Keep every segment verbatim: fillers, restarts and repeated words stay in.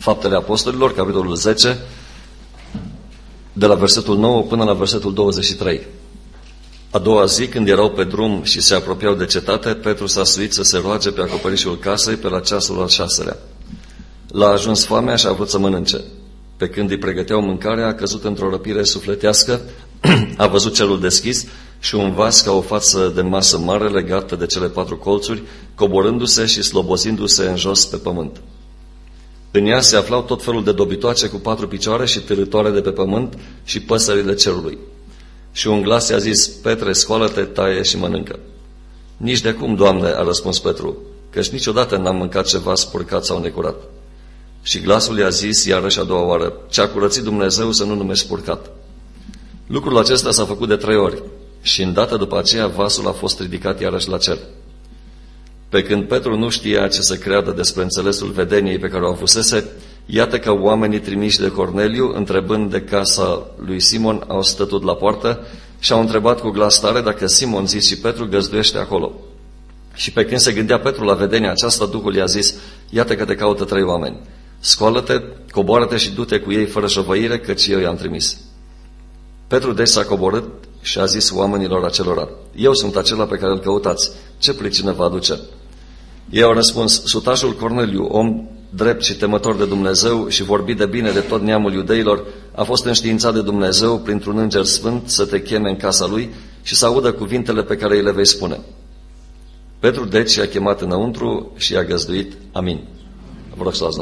Faptele Apostolilor, capitolul zece, de la versetul nouă până la versetul douăzeci și trei. A doua zi, când erau pe drum și se apropiau de cetate, Petru s-a suit să se roage pe acoperișul casei pe la ceasul al șaselea. L-a ajuns foamea și a vrut să mănânce. Pe când îi pregăteau mâncarea, a căzut într-o răpire sufletească, a văzut cerul deschis și un vas ca o față de masă mare legată de cele patru colțuri, coborându-se și slobozindu-se în jos pe pământ. În ea se aflau tot felul de dobitoace cu patru picioare și târâtoare de pe pământ și păsările cerului. Și un glas i-a zis: Petre, scoală-te, taie și mănâncă. Nici de cum, Doamne, a răspuns Petru, căci niciodată n-am mâncat ceva spurcat sau necurat. Și glasul i-a zis iarăși a doua oară: ce-a curățit Dumnezeu să nu numești spurcat. Lucrul acesta s-a făcut de trei ori și îndată după aceea vasul a fost ridicat iarăși la cer. Pe când Petru nu știa ce să creadă despre înțelesul vedeniei pe care o avusese, iată că oamenii trimiși de Corneliu, întrebând de casa lui Simon, au stătut la poartă și au întrebat cu glas tare dacă Simon, zis și Petru, găzduiește acolo. Și pe când se gândea Petru la vedenia aceasta, Duhul i-a zis: iată că te caută trei oameni. Scoală-te, coboară-te și du-te cu ei fără șovăire, căci eu i-am trimis. Petru deci s-a coborât și a zis oamenilor acelora: eu sunt acela pe care îl căutați, ce pricină vă aduce? Ei au răspuns: sutașul Corneliu, om drept și temător de Dumnezeu și vorbit de bine de tot neamul iudeilor, a fost înștiințat de Dumnezeu printr-un înger sfânt să te cheme în casa lui și să audă cuvintele pe care îi le vei spune. Petru deci i-a chemat înăuntru și i-a găzduit. Amin. Vă rog să luați loc.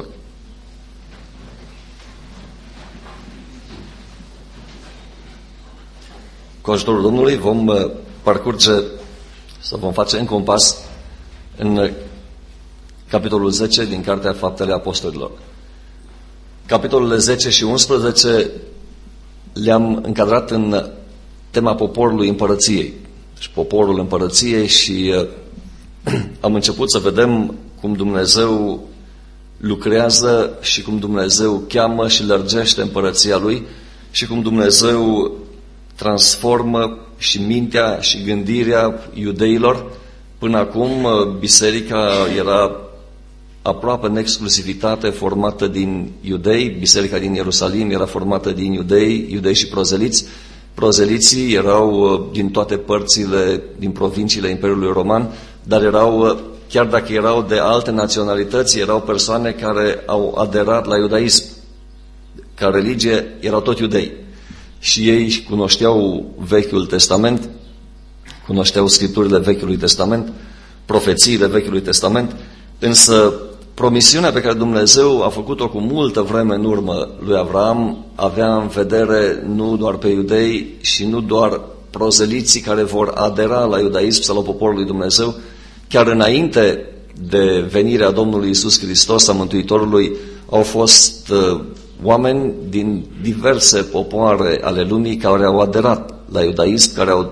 Cu ajutorul Domnului vom parcurge, să vom face încă un pas în capitolul zece din Cartea Faptele Apostolilor. Capitolele zece și unsprezece le-am încadrat în tema poporului împărăției. Deci poporul împărăției și uh, am început să vedem cum Dumnezeu lucrează și cum Dumnezeu cheamă și lărgește împărăția Lui și cum Dumnezeu transformă și mintea și gândirea iudeilor. Până acum biserica era aproape în exclusivitate formată din iudei, biserica din Ierusalim era formată din iudei, iudei și prozeliți. Prozeliții erau din toate părțile, din provinciile Imperiului Roman, dar erau, chiar dacă erau de alte naționalități, erau persoane care au aderat la iudaism. Ca religie erau tot iudei. Și ei cunoșteau Vechiul Testament, cunoșteau scripturile Vechiului Testament, profețiile Vechiului Testament, însă promisiunea pe care Dumnezeu a făcut-o cu multă vreme în urmă lui Avram avea în vedere nu doar pe iudei și nu doar prozeliții care vor adera la iudaism sau la poporul lui Dumnezeu. Chiar înainte de venirea Domnului Iisus Hristos, a Mântuitorului, au fost uh, oameni din diverse popoare ale lumii care au aderat la iudaism, care au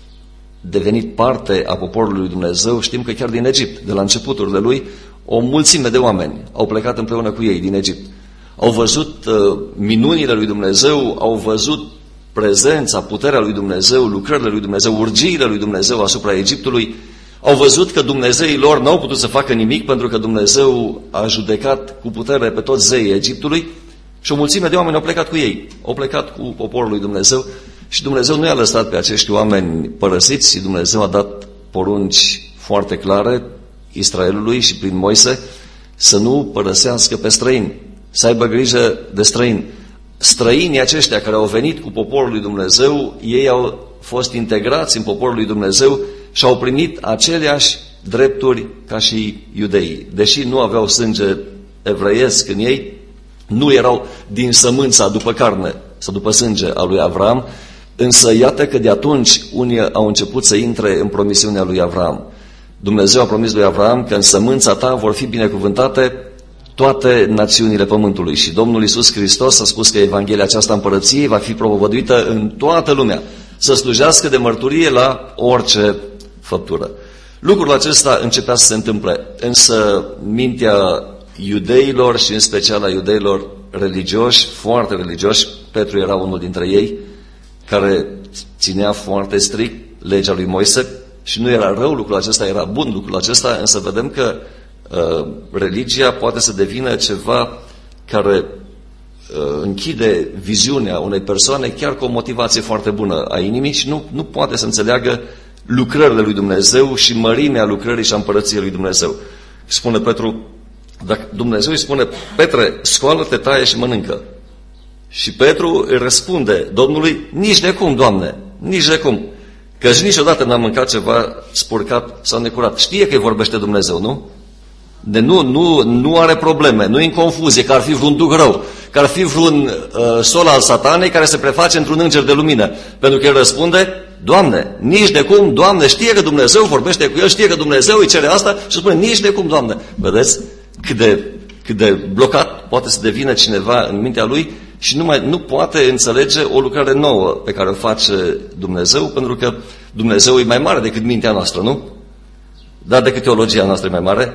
devenit parte a poporului lui Dumnezeu. Știm că chiar din Egipt, de la începuturile lui, o mulțime de oameni au plecat împreună cu ei din Egipt. Au văzut uh, minunile lui Dumnezeu, au văzut prezența, puterea lui Dumnezeu, lucrările lui Dumnezeu, urgiile lui Dumnezeu asupra Egiptului. Au văzut că dumnezeii lor n-au putut să facă nimic pentru că Dumnezeu a judecat cu putere pe toți zeii Egiptului și o mulțime de oameni au plecat cu ei. Au plecat cu poporul lui Dumnezeu și Dumnezeu nu i-a lăsat pe acești oameni părăsiți și Dumnezeu a dat porunci foarte clare Israelului și prin Moise să nu părăsească pe străini, să aibă grijă de străini. Străinii aceștia care au venit cu poporul lui Dumnezeu, ei au fost integrați în poporul lui Dumnezeu și au primit aceleași drepturi ca și iudeii. Deși nu aveau sânge evreiesc în ei, nu erau din sămânța după carne sau după sânge a lui Avram, însă iată că de atunci unii au început să intre în promisiunea lui Avram. Dumnezeu a promis lui Avram că în sămânța ta vor fi binecuvântate toate națiunile pământului. Și Domnul Iisus Hristos a spus că Evanghelia aceasta împărăției va fi propovăduită în toată lumea, să slujească de mărturie la orice făptură. Lucrul acesta începea să se întâmple, însă mintea iudeilor și în special a iudeilor religioși, foarte religioși, Petru era unul dintre ei, care ținea foarte strict legea lui Moise și nu era rău lucrul acesta, era bun lucrul acesta, însă vedem că uh, religia poate să devină ceva care uh, închide viziunea unei persoane chiar cu o motivație foarte bună a inimii și nu, nu poate să înțeleagă lucrările lui Dumnezeu și mărimea lucrării și a împărăției lui Dumnezeu. Spune Petru, dacă Dumnezeu îi spune, Petre, scoală-te, taie și mănâncă. Și Petru îi răspunde Domnului, nici de cum, Doamne, nici de cum. Căci niciodată n-am mâncat ceva spurcat sau necurat. Știe că îi vorbește Dumnezeu, nu? De nu, nu, nu are probleme, nu e în confuzie, că ar fi vreun duh rău, că ar fi vreun uh, sol al satanei care se preface într-un înger de lumină. Pentru că el răspunde, Doamne, nici de cum, Doamne, știe că Dumnezeu vorbește cu el, știe că Dumnezeu îi cere asta și spune, nici de cum, Doamne. Vedeți cât de, cât de blocat poate să devină cineva în mintea lui și nu, mai, nu poate înțelege o lucrare nouă pe care o face Dumnezeu, pentru că Dumnezeu e mai mare decât mintea noastră, nu? Dar decât teologia noastră e mai mare?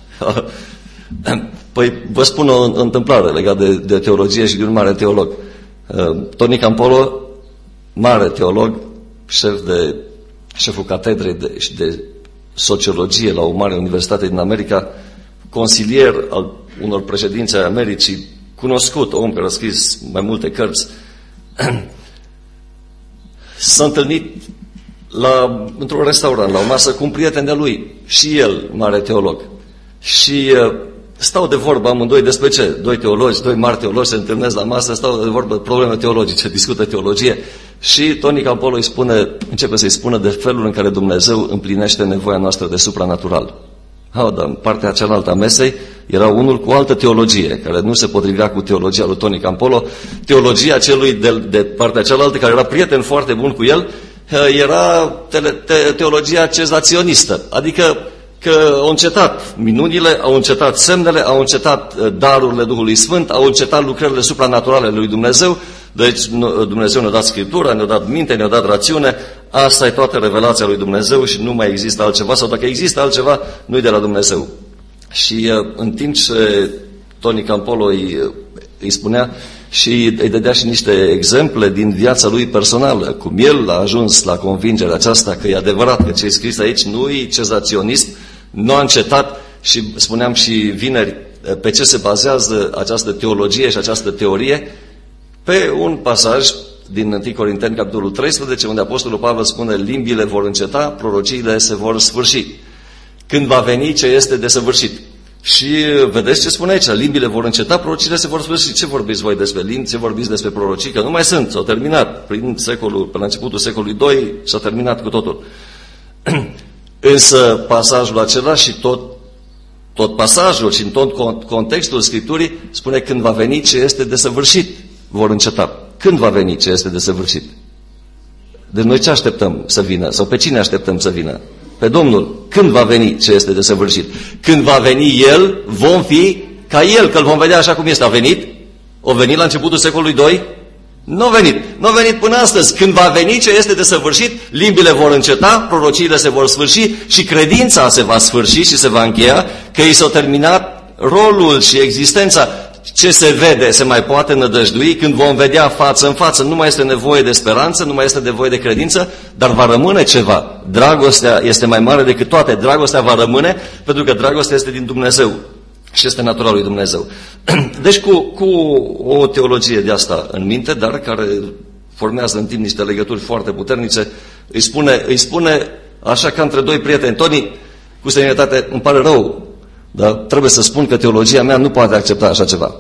Păi vă spun o întâmplare legată de, de teologie și de un mare teolog. Tony Campolo, mare teolog, șef de, șeful catedrei de, și de sociologie la o mare universitate din America, consilier al unor președinți ai Americii, cunoscut, om care a scris mai multe cărți, s-a întâlnit la, într-un restaurant, la o masă cu un prieten de-a lui, și el, mare teolog. Și uh, stau de vorbă amândoi despre ce? Doi teologi, doi mari teologi se întâlnesc la masă, stau de vorbă probleme teologice, discută teologie. Și Tony Campolo îi spune, începe să-i spună de felul în care Dumnezeu împlinește nevoia noastră de supranatural. Ha, dar în partea cealaltă a mesei era unul cu altă teologie, care nu se potrivea cu teologia lui Tony Campolo. Teologia celui de, de partea cealaltă, care era prieten foarte bun cu el, era te, te, teologia cezaționistă, adică că au încetat minunile, au încetat semnele, au încetat darurile Duhului Sfânt, au încetat lucrările supranaturale lui Dumnezeu. Deci Dumnezeu ne-a dat Scriptura, ne-a dat minte, ne-a dat rațiune. Asta e toată revelația lui Dumnezeu și nu mai există altceva, sau dacă există altceva, nu e de la Dumnezeu. Și în timp ce Tony Campolo îi, îi spunea și îi dădea și niște exemple din viața lui personală, cum el a ajuns la convingerea aceasta că e adevărat că ce e scris aici nu e cezaționism, nu a încetat. Și spuneam și vineri pe ce se bazează această teologie și această teorie, pe un pasaj din întâi Corinteni, capitolul treisprezece, unde Apostolul Pavel spune, limbile vor înceta, prorociile se vor sfârși. Când va veni ce este desăvârșit. Și vedeți ce spune aici, limbile vor înceta, prorociile se vor sfârși. Ce vorbiți voi despre limbi, ce vorbiți despre prorocii? Că nu mai sunt, s-au terminat. Prin secolul, pe la începutul secolului doi s-a terminat cu totul. Însă pasajul acela și tot, tot pasajul și în tot contextul Scripturii spune când va veni ce este desăvârșit. Vor înceta. Când va veni ce este desăvârșit? Deci noi ce așteptăm să vină? Sau pe cine așteptăm să vină? Pe Domnul. Când va veni ce este desăvârșit? Când va veni El, vom fi ca El, că îl vom vedea așa cum este. A venit? O venit la începutul secolului doi? Nu a venit. Nu a venit până astăzi. Când va veni ce este desăvârșit, limbile vor înceta, prorociile se vor sfârși și credința se va sfârși și se va încheia, că i s-a terminat rolul și existența. Ce se vede se mai poate nădăjdui, când vom vedea față în față. Nu mai este nevoie de speranță, nu mai este nevoie de credință, dar va rămâne ceva. Dragostea este mai mare decât toate. Dragostea va rămâne pentru că dragostea este din Dumnezeu și este natura lui Dumnezeu. Deci cu, cu o teologie de asta în minte, dar care formează în timp niște legături foarte puternice, îi spune, îi spune așa ca între doi prieteni, Tony, cu serenitate, îmi pare rău, dar trebuie să spun că teologia mea nu poate accepta așa ceva.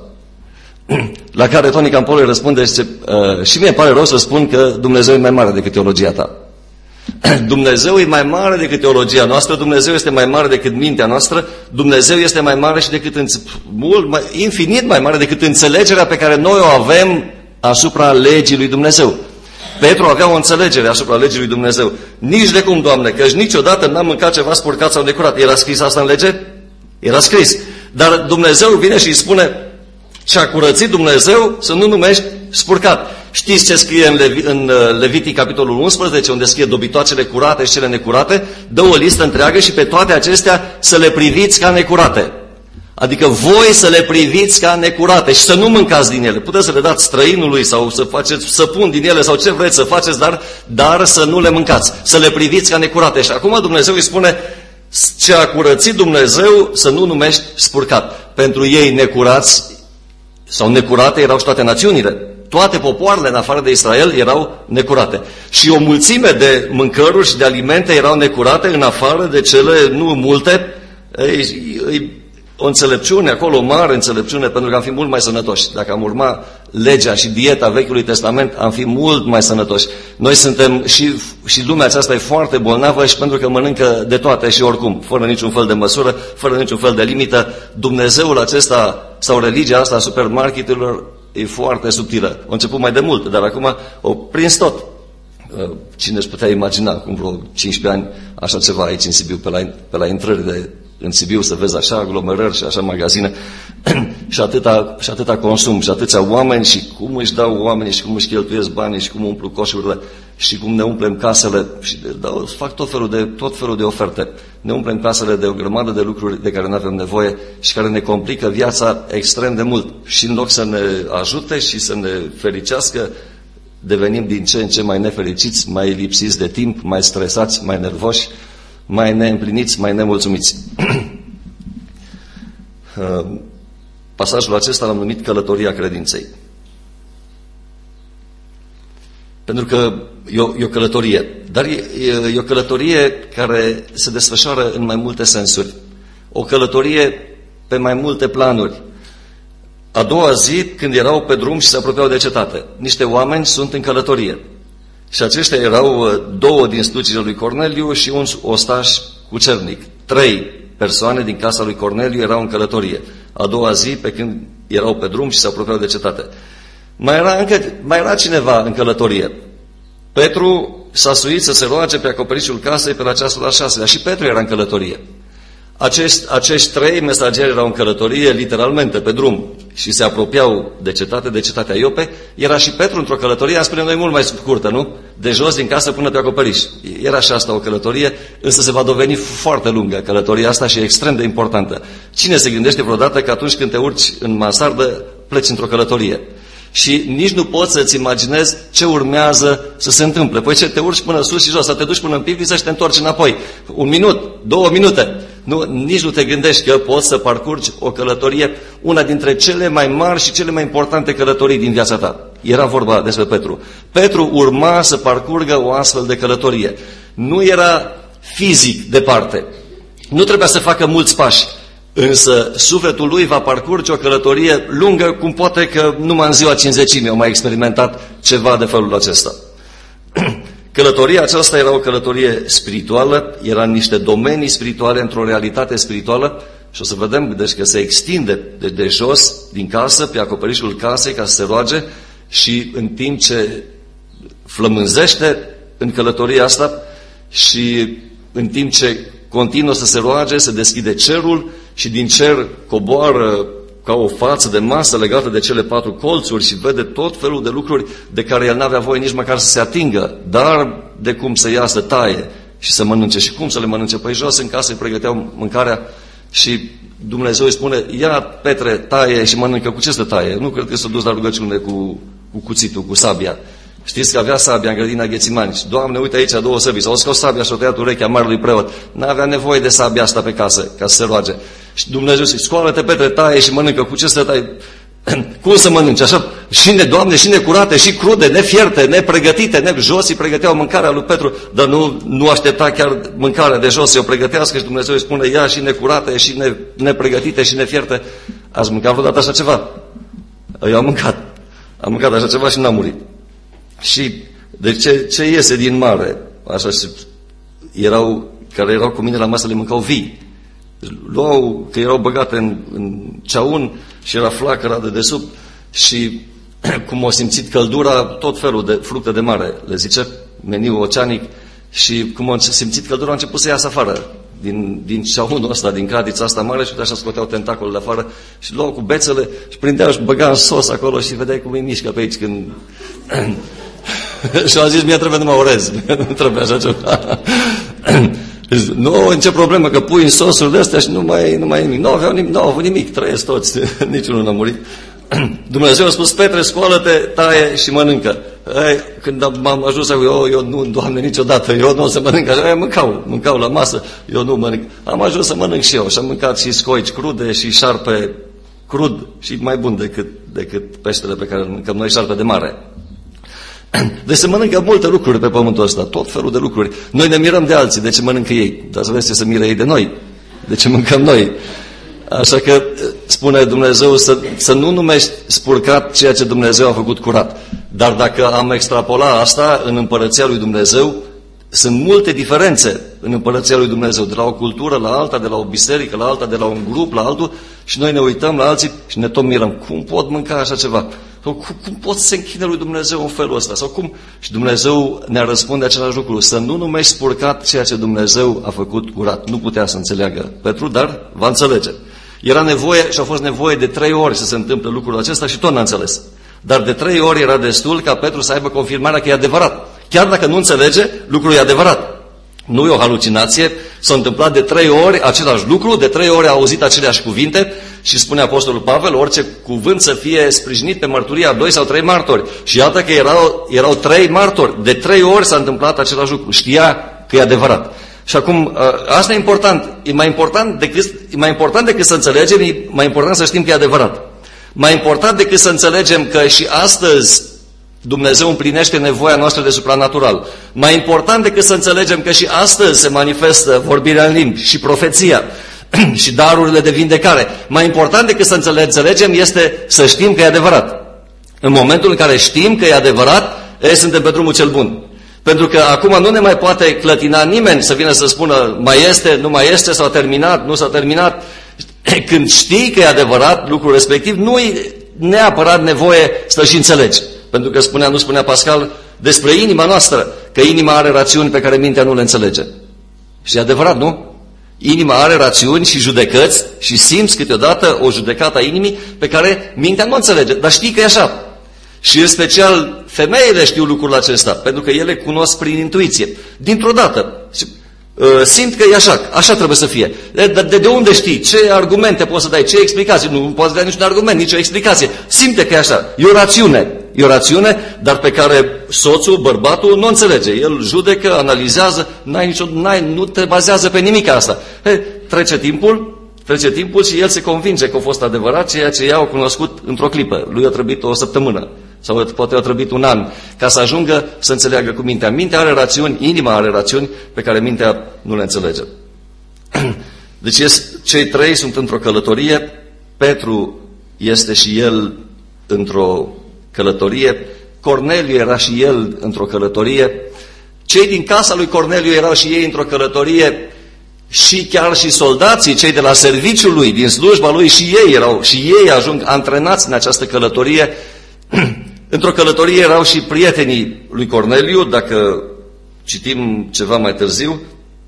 La care Tony Campolo îi răspunde, zice, și mie îmi pare rău să spun că Dumnezeu e mai mare decât teologia ta. Dumnezeu e mai mare decât teologia noastră, Dumnezeu este mai mare decât mintea noastră, Dumnezeu este mai mare și decât mult, mai, infinit mai mare decât înțelegerea pe care noi o avem asupra legii lui Dumnezeu. Petru avea o înțelegere asupra legii lui Dumnezeu. Nici de cum, Doamne, căci niciodată n-am mâncat ceva spurcat sau necurat. Era scris asta în lege? Era scris. Dar Dumnezeu vine și îi spune, ce-a curățit Dumnezeu să nu numești spurcat. Știți ce scrie în, Levi, în Levitic, capitolul unsprezece, unde scrie dobitoacele curate și cele necurate? Dă o listă întreagă și pe toate acestea să le priviți ca necurate. Adică voi să le priviți ca necurate și să nu mâncați din ele. Puteți să le dați străinului sau să faceți săpun din ele sau ce vreți să faceți, dar, dar să nu le mâncați. Să le priviți ca necurate. Și acum Dumnezeu îi spune, ce a curățit Dumnezeu să nu numești spurcat. Pentru ei necurați sau necurate erau și toate națiunile. Toate popoarele în afară de Israel erau necurate. Și o mulțime de mâncăruri și de alimente erau necurate în afară de cele, nu multe, ei, ei, o înțelepciune acolo, o mare înțelepciune, pentru că am fi mult mai sănătoși. Dacă am urma legea și dieta Vechiului Testament, am fi mult mai sănătoși. Noi suntem, și, și lumea aceasta e foarte bolnavă și pentru că mănâncă de toate și oricum, fără niciun fel de măsură, fără niciun fel de limită. Dumnezeul acesta sau religia asta a supermarketurilor e foarte subtilă. A început mai de mult, dar acum o prins tot. Cine își putea imagina cum vreo cincisprezece ani așa ceva aici în Sibiu, pe la, pe la intrări de în Sibiu, să vezi așa aglomerări și așa magazine și, atâta, și atâta consum și atâția oameni și cum își dau oamenii și cum își cheltuiesc banii și cum umplu coșurile și cum ne umplem casele și dau, fac tot felul, de, tot felul de oferte. Ne umplem casele de o grămadă de lucruri de care nu avem nevoie și care ne complică viața extrem de mult. Și în loc să ne ajute și să ne fericească, devenim din ce în ce mai nefericiți, mai lipsiți de timp, mai stresați, mai nervoși, mai neîmpliniți, mai nemulțumiți. Pasajul acesta l-am numit Călătoria credinței. Pentru că e o, e o călătorie, dar e, e o călătorie care se desfășoară în mai multe sensuri. O călătorie pe mai multe planuri. A doua zi, când erau pe drum și se apropiau de cetate, niște oameni sunt în călătorie. Și aceștia erau două din slugile lui Corneliu și un ostaș cucernic. Trei persoane din casa lui Corneliu erau în călătorie. A doua zi, pe când erau pe drum și se apropiau de cetate. Mai era, încă, mai era cineva în călătorie. Petru s-a suit să se roage pe acoperișul casei pe la ceasul al șaselea. Și Petru era în călătorie. Acești, acești trei mesageri erau în călătorie, literalmente, pe drum și se apropiau de cetate, de cetatea Iope. Era și Petru într-o călătorie, am spune noi, mult mai scurtă, nu? De jos din casă până pe acoperiș. Era și asta o călătorie, însă se va doveni foarte lungă călătoria asta și extrem de importantă. Cine se gândește vreodată că atunci când te urci în mansardă, pleci într-o călătorie? Și nici nu poți să-ți imaginezi ce urmează să se întâmple. Păi ce, te urci până sus și jos, să te duci până în pivniță și te întorci înapoi. Un minut, două minute. Nu, nici nu te gândești că poți să parcurgi o călătorie, una dintre cele mai mari și cele mai importante călătorii din viața ta. Era vorba despre Petru. Petru urma să parcurgă o astfel de călătorie. Nu era fizic departe. Nu trebuia să facă mulți pași. Însă sufletul lui va parcurge o călătorie lungă, cum poate că numai în ziua cincizecimii au mai experimentat ceva de felul acesta. Călătoria aceasta era o călătorie spirituală, era în niște domenii spirituale, într-o realitate spirituală și o să vedem deci, că se extinde de, de jos, din casă, pe acoperișul casei, ca să se roage și în timp ce flămânzește în călătoria asta și în timp ce continuă să se roage, se deschide cerul și din cer coboară ca o față de masă legată de cele patru colțuri și vede tot felul de lucruri de care el n-avea voie nici măcar să se atingă, dar de cum să ia, să taie și să mănânce. Și cum să le mănânce? Păi jos în casă îi pregăteau mâncarea și Dumnezeu îi spune, ia Petre, taie și mănâncă. Cu ce să taie? Nu cred că s-a dus la rugăciune cu, cu cuțitul, cu sabia. Știți că avea sabia în grădina Ghețimani. Doamne, uite aici două săbii. S-au scos sabia și-au tăiat urechea marelui preot. N-avea nevoie de sabia asta pe casă, ca să se roage. Și Dumnezeu zice, scoală-te, Petre, taie și mănâncă. Cu ce să tai? Cum să mănânci? Așa, și ne, Doamne, și necurate, și crude, nefierte, nepregătite, ne... jos îi pregăteau mâncarea lui Petru, dar nu, nu aștepta chiar mâncarea de jos să o pregătească și Dumnezeu îi spune, ia și necurate, și ne, nepregătite, și nefierte. Ați mâncat vreodată așa ceva? Eu am mâncat. Am mâncat așa ceva și n-am murit. Și de ce, ce iese din mare? Așa, erau, care erau cu mine la masă, le mâncau vii. Luau, că erau băgate în, în ceaun și era flacăra de desubt și cum au simțit căldura, tot felul de fructe de mare, le zice, meniu oceanic, și cum au simțit căldura, au început să iasă afară din, din ceaunul ăsta, din cradița asta mare și așa scoteau tentacolele afară și luau cu bețele și prindeau și băga în sos acolo și vedeai cum îi mișcă pe aici când... și au zis, mie trebuie numai orez, nu trebuie așa ceva. Nu, în ce problemă, că pui în sosul de astea și nu mai, nu mai nimic. Nu aveau nimic, nu au avut nimic, trăiesc toți, niciunul n-a murit. Dumnezeu a spus, Petre, scoală-te, taie și mănâncă. Ei, când m-am ajuns, eu, eu nu, Doamne, niciodată, eu nu o să mănânc așa, ei, mâncau, mâncau la masă, eu nu mănânc. Am ajuns să mănânc și eu și am mâncat și scoici crude și șarpe crud și mai bun decât, decât peștele pe care îl mâncăm noi, șarpe de mare. Deci se mănâncă multe lucruri pe pământul ăsta, tot felul de lucruri. Noi ne mirăm de alții, de ce mănâncă ei? Dar să vezi ce să miră ei de noi, de ce mâncăm noi. Așa că spune Dumnezeu să, să nu numești spurcat ceea ce Dumnezeu a făcut curat. Dar dacă am extrapola asta în împărăția lui Dumnezeu, sunt multe diferențe în împărăția lui Dumnezeu, de la o cultură la alta, de la o biserică la alta, de la un grup la altul, și noi ne uităm la alții și ne tot mirăm. Cum pot mânca așa ceva? Sau cum, cum pot să se închine lui Dumnezeu în felul ăsta? Sau cum? Și Dumnezeu ne răspunde același lucru. Să nu numești spurcat ceea ce Dumnezeu a făcut curat. Nu putea să înțeleagă Petru, dar va înțelege. Era nevoie și a fost nevoie de trei ori să se întâmple lucrul acesta și tot n-a înțeles. Dar de trei ori era destul ca Petru să aibă confirmarea că e adevărat. Chiar dacă nu înțelege, lucrul e adevărat. Nu e o halucinație, s-a întâmplat de trei ori același lucru, de trei ori a auzit aceleași cuvinte și spune Apostolul Pavel, orice cuvânt să fie sprijinit pe mărturia a doi sau trei martori. Și iată că erau, erau trei martori, de trei ori s-a întâmplat același lucru, știa că e adevărat. Și acum, asta e important, e mai important decât, e mai important decât să înțelegem, e mai important să știm că e adevărat. Mai important decât să înțelegem că și astăzi Dumnezeu împlinește nevoia noastră de supranatural. Mai important decât să înțelegem că și astăzi se manifestă vorbirea în limbi și profeția și darurile de vindecare. Mai important decât să înțelegem este să știm că e adevărat. În momentul în care știm că e adevărat, ei, suntem pe drumul cel bun. Pentru că acum nu ne mai poate clătina nimeni să vină să spună mai este, nu mai este, s-a terminat, nu s-a terminat. Când știi că e adevărat lucrul respectiv, nu e neapărat nevoie să și înțelegi. Pentru că spunea, nu spunea Pascal, despre inima noastră, că inima are rațiuni pe care mintea nu le înțelege. Și e adevărat, nu? Inima are rațiuni și judecăți și simți câteodată o judecată a inimii pe care mintea nu înțelege, dar știi că e așa. Și în special femeile știu lucrul acesta, pentru că ele cunosc prin intuiție. Dintr-o dată simt că e așa, așa trebuie să fie. De, de, de unde știi? Ce argumente poți să dai? Ce explicații? Nu poți să dai niciun argument, nicio explicație. Simte că e așa. E o rațiune. E o rațiune, dar pe care soțul, bărbatul, nu înțelege. El judecă, analizează, n-ai nicio, n-ai, nu te bazează pe nimic asta. He, trece timpul, trece timpul și el se convinge că a fost adevărat ceea ce ea a cunoscut într-o clipă. Lui a trebuit o săptămână. Sau poate a trebuit un an, ca să ajungă să înțeleagă cu mintea. Mintea are rațiuni, inima are rațiuni pe care mintea nu le înțelege. Deci cei trei sunt într-o călătorie, Petru este și el într-o călătorie, Corneliu era și el într-o călătorie, cei din casa lui Corneliu erau și ei într-o călătorie, și chiar și soldații, cei de la serviciul lui, din slujba lui, și ei erau, și ei ajung antrenați în această călătorie. Într-o călătorie erau și prietenii lui Corneliu, dacă citim ceva mai târziu,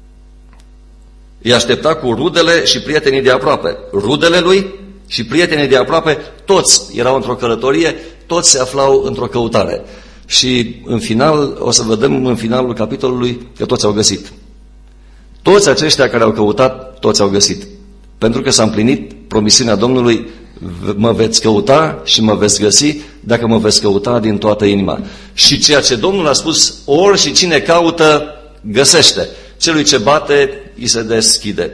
îi aștepta cu rudele și prietenii de aproape. Rudele lui și prietenii de aproape, toți erau într-o călătorie, toți se aflau într-o căutare. Și în final, o să vedem în finalul capitolului că toți au găsit. Toți aceștia care au căutat, toți au găsit. Pentru că s-a împlinit promisiunea Domnului, mă veți căuta și mă veți găsi dacă mă veți căuta din toată inima. Și ceea ce Domnul a spus, ori și cine caută, găsește. Celui ce bate, îi se deschide.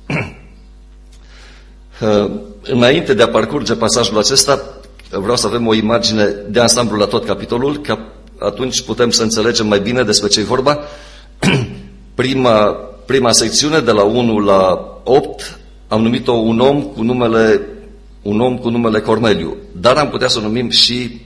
Înainte de a parcurge pasajul acesta, vreau să avem o imagine de ansamblu la tot capitolul, ca atunci putem să înțelegem mai bine despre ce e vorba. Prima, prima secțiune, de la unu la opt, am numit-o un om cu numele un om cu numele Corneliu, dar am putea să o numim și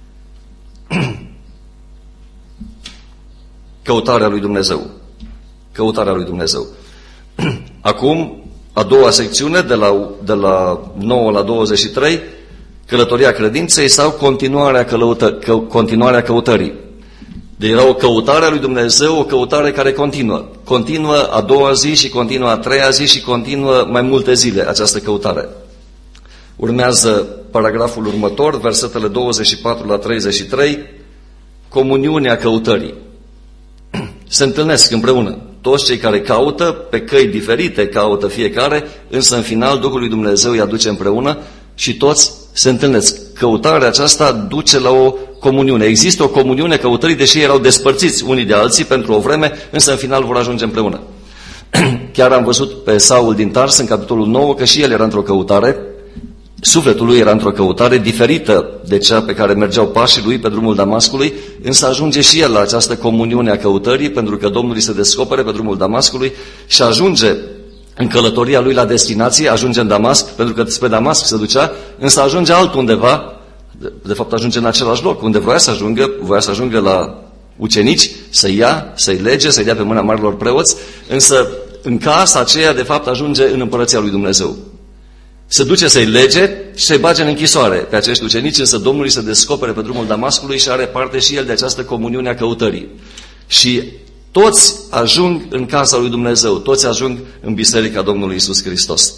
căutarea lui Dumnezeu. Căutarea lui Dumnezeu. Acum, a doua secțiune, de la, de la nouă la douăzeci și trei, călătoria credinței sau continuarea, călăută, că, continuarea căutării. Deci era o căutare a lui Dumnezeu, o căutare care continuă. Continuă a doua zi și continuă a treia zi și continuă mai multe zile această căutare. Urmează paragraful următor, versetele douăzeci și patru la treizeci și trei, comuniunea căutării. Se întâlnesc împreună. Toți cei care caută, pe căi diferite caută fiecare, însă în final Duhul lui Dumnezeu îi aduce împreună și toți se întâlnesc. Căutarea aceasta duce la o comuniune. Există o comuniune căutării, deși erau despărțiți unii de alții pentru o vreme, însă în final vor ajunge împreună. Chiar am văzut pe Saul din Tars în capitolul nouă că și el era într-o căutare Sufletul lui era într-o căutare diferită de cea pe care mergeau pașii lui pe drumul Damascului, însă ajunge și el la această comuniune a căutării, pentru că Domnul îi se descopere pe drumul Damascului și ajunge în călătoria lui la destinație, ajunge în Damasc, pentru că spre Damasc se ducea, însă ajunge altundeva, de, de fapt ajunge în același loc, unde voia să ajungă, voia să ajungă la ucenici, să-i ia, să-i lege, să-i dea pe mâna marilor preoți, însă în casa aceea, de fapt, ajunge în împărăția lui Dumnezeu. Se duce să-i lege și să-i bage în închisoare pe acești ucenici, însă Domnul îi se descopere pe drumul Damascului și are parte și el de această comuniune a căutării. Și toți ajung în casa lui Dumnezeu, toți ajung în biserica Domnului Iisus Hristos.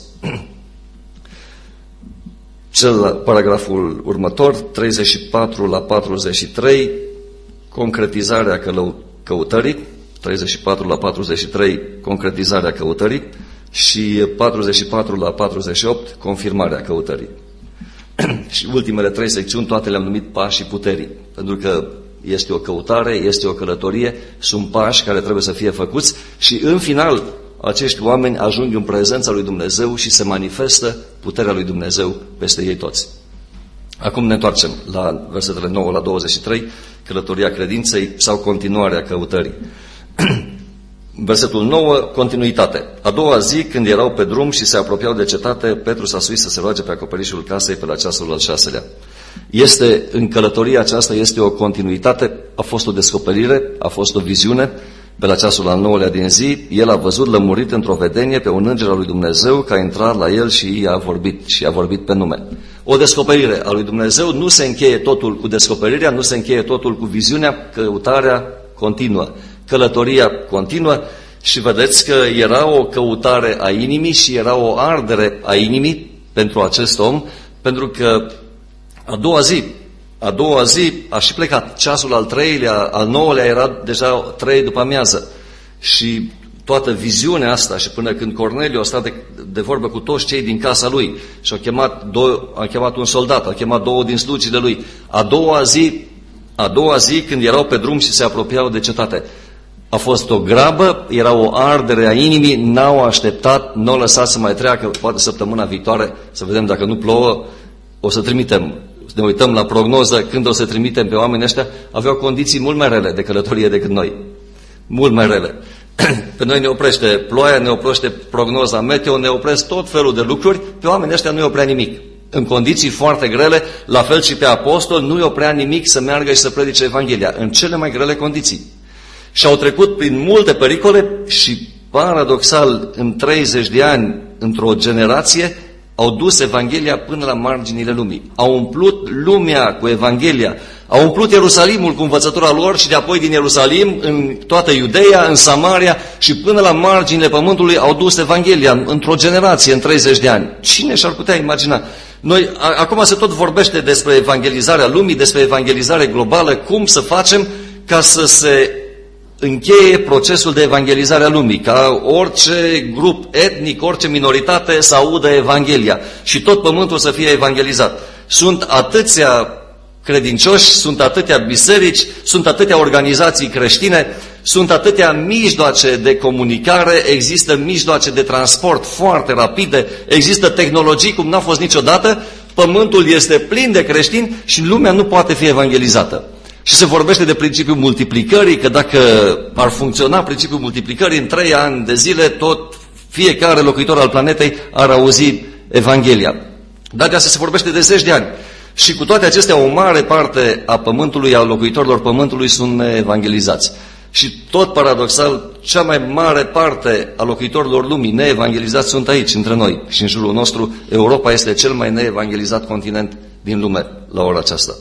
Cel paragraful următor, treizeci și patru la patruzeci și trei, concretizarea căutării, treizeci și patru la patruzeci și trei, concretizarea căutării, și patruzeci și patru la patruzeci și opt, confirmarea căutării. Și ultimele trei secțiuni, toate le-am numit pașii puterii, pentru că este o căutare, este o călătorie, sunt pași care trebuie să fie făcuți și în final acești oameni ajung în prezența lui Dumnezeu și se manifestă puterea lui Dumnezeu peste ei toți. Acum ne întoarcem la versetele nouă la douăzeci și trei, călătoria credinței sau continuarea căutării. Versetul nouă, continuitate. A doua zi, când erau pe drum și se apropiau de cetate, Petru s-a suit să se roage pe acoperișul casei pe la ceasul al șaselea. Este, în călătoria aceasta este o continuitate, a fost o descoperire, a fost o viziune. Pe la ceasul al nouălea din zi, el a văzut lămurit într-o vedenie pe un înger al lui Dumnezeu, că a intrat la el și i-a vorbit, și a vorbit pe nume. O descoperire a lui Dumnezeu, nu se încheie totul cu descoperirea, nu se încheie totul cu viziunea, căutarea continuă. Călătoria continuă și vedeți că era o căutare a inimii și era o ardere a inimii pentru acest om, pentru că a doua zi, a doua zi a și plecat, ceasul al treilea, al nouălea era deja trei după amiază și toată viziunea asta și până când Corneliu a stat de, de vorbă cu toți cei din casa lui și a chemat, doi, a chemat un soldat, a chemat două din slugile lui, a doua zi, a doua zi când erau pe drum și se apropiau de cetate. A fost o grabă, era o ardere a inimii, n-au așteptat, n-au lăsat să mai treacă, poate săptămâna viitoare, să vedem dacă nu plouă, o să trimitem. Ne uităm la prognoză, când o să trimitem pe oamenii ăștia, aveau condiții mult mai rele de călătorie decât noi. Mult mai rele. Pe noi ne oprește ploaia, ne oprește prognoza meteo, ne opresc tot felul de lucruri, pe oamenii ăștia nu-i oprea nimic. În condiții foarte grele, la fel și pe apostol, nu-i oprea nimic să meargă și să predice Evanghelia, în cele mai grele condiții. Și au trecut prin multe pericole și, paradoxal, în treizeci de ani, într-o generație, au dus Evanghelia până la marginile lumii. Au umplut lumea cu Evanghelia, au umplut Ierusalimul cu învățătura lor și de apoi din Ierusalim în toată Iudeea, în Samaria și până la marginile pământului au dus Evanghelia într-o generație, în treizeci de ani. Cine și-ar putea imagina? Noi, a, acum se tot vorbește despre evangelizarea lumii, despre evangelizare globală, cum să facem ca să se încheie procesul de evangelizare a lumii, ca orice grup etnic, orice minoritate să audă Evanghelia și tot pământul să fie evangelizat. Sunt atâția credincioși, sunt atâtea biserici, sunt atâtea organizații creștine, sunt atâtea mijloace de comunicare, există mijloace de transport foarte rapide, există tehnologii cum n-a fost niciodată, pământul este plin de creștini și lumea nu poate fi evangelizată. Și se vorbește de principiul multiplicării, că dacă ar funcționa principiul multiplicării, în trei ani de zile, tot fiecare locuitor al planetei ar auzi Evanghelia. Dar de asta se vorbește de zeci de ani. Și cu toate acestea, o mare parte a pământului, a locuitorilor pământului sunt neevangelizați. Și tot paradoxal, cea mai mare parte a locuitorilor lumii neevangelizați sunt aici, între noi. Și în jurul nostru, Europa este cel mai neevangelizat continent din lume la ora aceasta.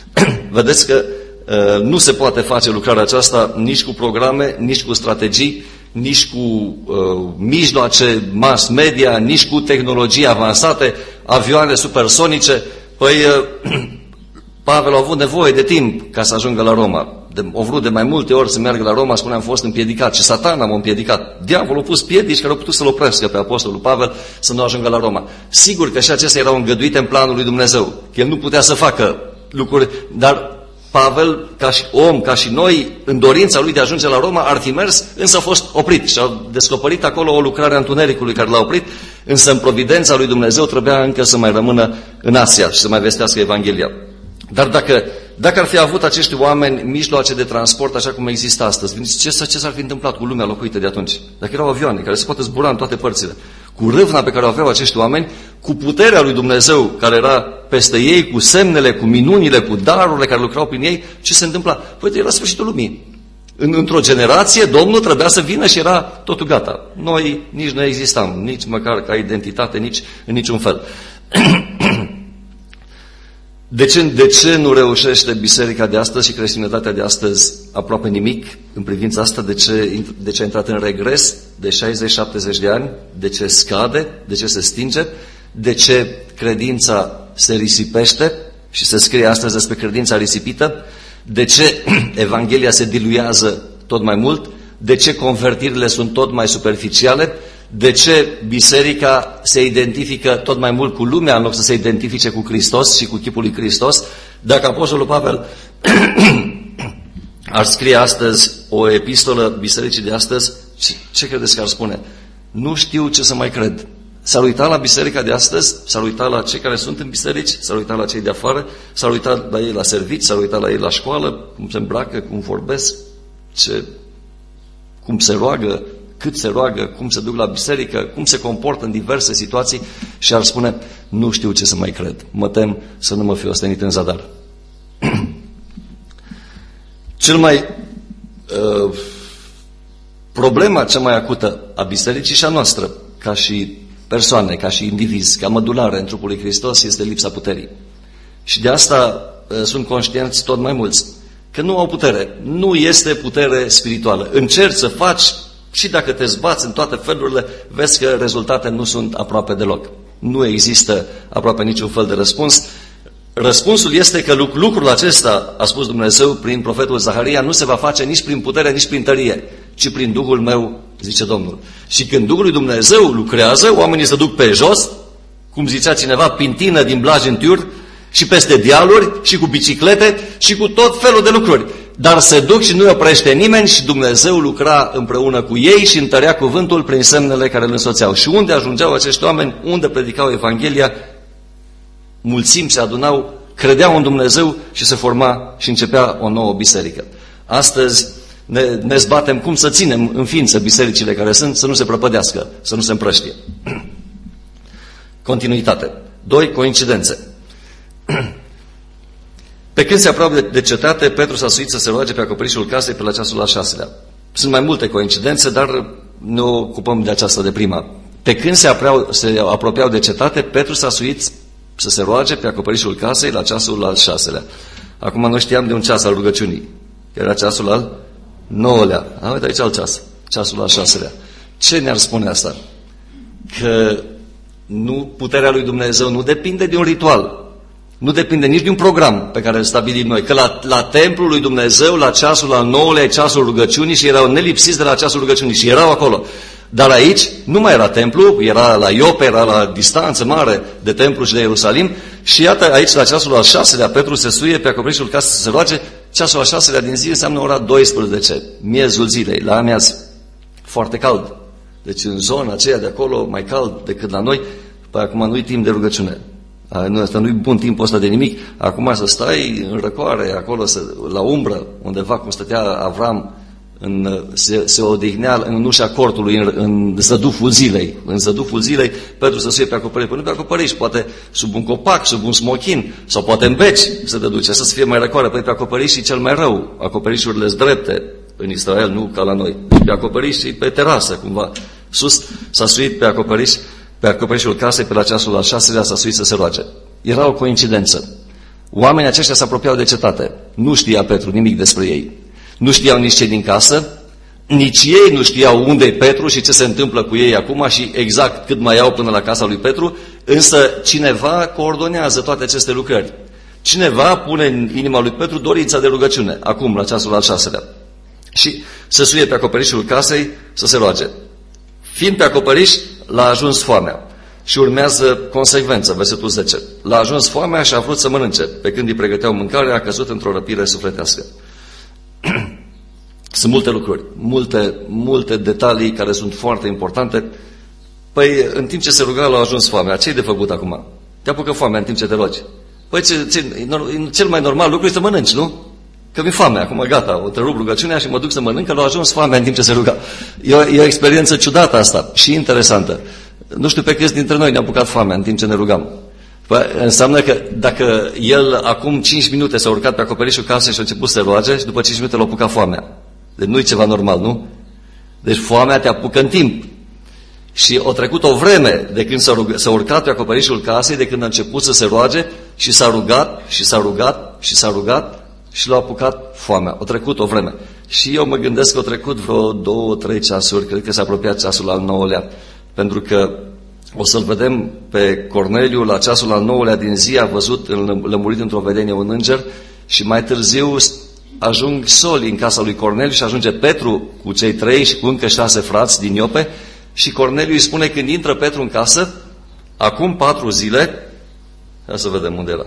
Vedeți că uh, nu se poate face lucrarea aceasta nici cu programe, nici cu strategii, nici cu uh, mijloace mass media, nici cu tehnologii avansate, avioane supersonice. Păi uh, Pavel a avut nevoie de timp ca să ajungă la Roma. De, a vrut de mai multe ori să meargă la Roma, spune, am fost împiedicat. Și Satana m-a împiedicat. Diavolul a pus piedici care au putut să-l oprească pe apostolul Pavel să nu ajungă la Roma. Sigur că și acestea erau îngăduite în planul lui Dumnezeu, că el nu putea să facă lucruri, dar Pavel, ca și om, ca și noi, în dorința lui de a ajunge la Roma, ar fi mers, însă a fost oprit și a descoperit acolo o lucrare a întunericului care l-a oprit, Însă în providența lui Dumnezeu trebuia încă să mai rămână în Asia și să mai vestească Evanghelia. Dar dacă, dacă ar fi avut acești oameni mijloace de transport așa cum există astăzi, ce, ce s-ar fi întâmplat cu lumea locuită de atunci? Dacă erau avioane care se poate zbura în toate părțile, cu râvna pe care o aveau acești oameni, cu puterea lui Dumnezeu care era peste ei, cu semnele, cu minunile, cu darurile care lucrau prin ei, ce se întâmpla? Păi era sfârșitul lumii. În, într-o generație, Domnul trebuia să vină și era totul gata. Noi nici nu existam, nici măcar ca identitate, nici în niciun fel. De ce, de ce nu reușește biserica de astăzi și creștinătatea de astăzi aproape nimic în privința asta? De ce, de ce a intrat în regres de șaizeci șaptezeci de ani? De ce scade? De ce se stinge? De ce credința se risipește și se scrie astăzi despre credința risipită? De ce Evanghelia se diluează tot mai mult? De ce convertirile sunt tot mai superficiale? De ce biserica se identifică tot mai mult cu lumea în loc să se identifice cu Hristos și cu chipul lui Hristos? Dacă Apostolul Pavel ar scrie astăzi o epistolă bisericii de astăzi, ce credeți că ar spune? Nu știu ce să mai cred. S-ar uita la biserica de astăzi, s-ar uita la cei care sunt în biserici, s-ar uita la cei de afară, s-ar uita la ei la servici, s-ar uita la ei la școală, cum se îmbracă, cum vorbesc, ce, cum se roagă, cât se roagă, cum se duc la biserică, cum se comportă în diverse situații și ar spune, nu știu ce să mai cred, mă tem să nu mă fi ostenit în zadar. Cel mai uh, problema cea mai acută a bisericii și a noastră, ca și persoane, ca și indivizi, ca mădulare în trupul lui Hristos, este lipsa puterii. Și de asta uh, sunt conștienți tot mai mulți, că nu au putere, nu este putere spirituală. Încerci să faci și dacă te zbați în toate felurile, vezi că rezultate nu sunt aproape deloc. Nu există aproape niciun fel de răspuns. Răspunsul este că lucrul acesta, a spus Dumnezeu prin profetul Zaharia, nu se va face nici prin putere, nici prin tărie, ci prin Duhul meu, zice Domnul. Și când Duhul lui Dumnezeu lucrează, oamenii se duc pe jos, cum zicea cineva, pintină din blaj în tiur, și peste dealuri, și cu biciclete, și cu tot felul de lucruri. Dar se duc și nu-i oprește nimeni și Dumnezeu lucra împreună cu ei și întărea cuvântul prin semnele care îl însoțeau. Și unde ajungeau acești oameni, unde predicau Evanghelia, mulțimi se adunau, credeau în Dumnezeu și se forma și începea o nouă biserică. Astăzi ne, ne zbatem cum să ținem în ființă bisericile care sunt, să nu se prăpădească, să nu se împrăștie. Continuitate. Doi, coincidențe. Pe când se aproape de cetate, Petru s-a suit să se roage pe acoperișul casei pe la ceasul al șaselea. Sunt mai multe coincidențe, dar ne ocupăm de aceasta de prima. Pe când se, apreau, se apropiau de cetate, Petru s-a suit să se roage pe acoperișul casei la ceasul al șaselea. Acum noi știam de un ceas al rugăciunii, că era ceasul al nouălea. A, uite aici alt ceas, ceasul al șaselea. Ce ne-ar spune asta? Că nu, puterea lui Dumnezeu nu depinde de un ritual. Nu depinde nici de un program pe care îl stabilim noi. Că la, la templul lui Dumnezeu, la ceasul al nouălea, e ceasul rugăciunii și erau nelipsiți de la ceasul rugăciunii și erau acolo. Dar aici nu mai era templu, era la Iope, era la distanță mare de templu și de Ierusalim. Și iată aici, la ceasul al șaselea, Petru se suie pe acoperișul casei să se roage. Ceasul al șaselea din zi înseamnă ora douăsprezece, miezul zilei, la amiază. Foarte cald. Deci în zona aceea de acolo, mai cald decât la noi, păi acum nu-i timp de rugăciune. Nu, asta nu-i bun timpul ăsta de nimic. Acum să stai în răcoare, acolo, să, la umbră, undeva, cum stătea Avram, în, se, se odihnea în ușa cortului, în, în zăduful zilei. În zăduful zilei, Petru să suie pe acoperiș. Păi nu pe acoperiș, poate sub un copac, sub un smochin, sau poate în beci să te duce, să fie mai răcoare. Păi pe acoperiș și cel mai rău. Acoperișurile sunt drepte în Israel, nu ca la noi. Pe acoperiș și pe terasă, cumva. Sus s-a suit pe acoperiș, pe acoperișul casei, pe la ceasul al șaselea s-a suit să se roage. Era o coincidență. Oamenii aceștia se apropiau de cetate. Nu știa Petru nimic despre ei. Nu știau nici cei din casă, nici ei nu știau unde e Petru și ce se întâmplă cu ei acum și exact cât mai au până la casa lui Petru, însă cineva coordonează toate aceste lucrări. Cineva pune în inima lui Petru dorința de rugăciune, acum, la ceasul al șaselea. Și se suie pe acoperișul casei să se roage. Fiind pe acoperiș, l-a ajuns foamea. Și urmează consecvență, versetul zece. L-a ajuns foamea și a vrut să mănânce. Pe când îi pregăteau mâncare, a căzut într-o răpire sufletească. Sunt multe lucruri, multe, multe detalii care sunt foarte importante. Păi, în timp ce se ruga, l-a ajuns foamea. Ce-i de făcut acum? Te apucă foamea în timp ce te rogi. Păi, ce, ce, cel mai normal lucru este să mănânci, nu? Că mi-e foamea, acum gata, o întrerup rugăciunea și mă duc să mănânc, că l-a ajuns foamea în timp ce se ruga. E o, e o experiență ciudată asta și interesantă. Nu știu pe câți dintre noi ne-a apucat foamea în timp ce ne rugam. Păi, înseamnă că dacă el acum cinci minute s-a urcat pe acoperișul casei și a început să se roage și după cinci minute l-a apucat foamea. Deci nu e ceva normal, nu? Deci foamea te apucă în timp. Și a trecut o vreme de când s-a, rug- s-a urcat pe acoperișul casei, de când a început să se roage și s-a rugat și s-a rugat și s-a rugat și l-a apucat foamea. A trecut o vreme. Și eu mă gândesc că a trecut vreo două, trei ceasuri, cred că s-a apropiat ceasul al nouălea, pentru că o să-l vedem pe Corneliu la ceasul al nouălea din zi, a văzut lămurit într-o vedenie un înger și mai târziu ajung soli în casa lui Corneliu și ajunge Petru cu cei trei și cu încă șase frați din Iope și Corneliu îi spune când intră Petru în casă, acum patru zile, hai să vedem unde era,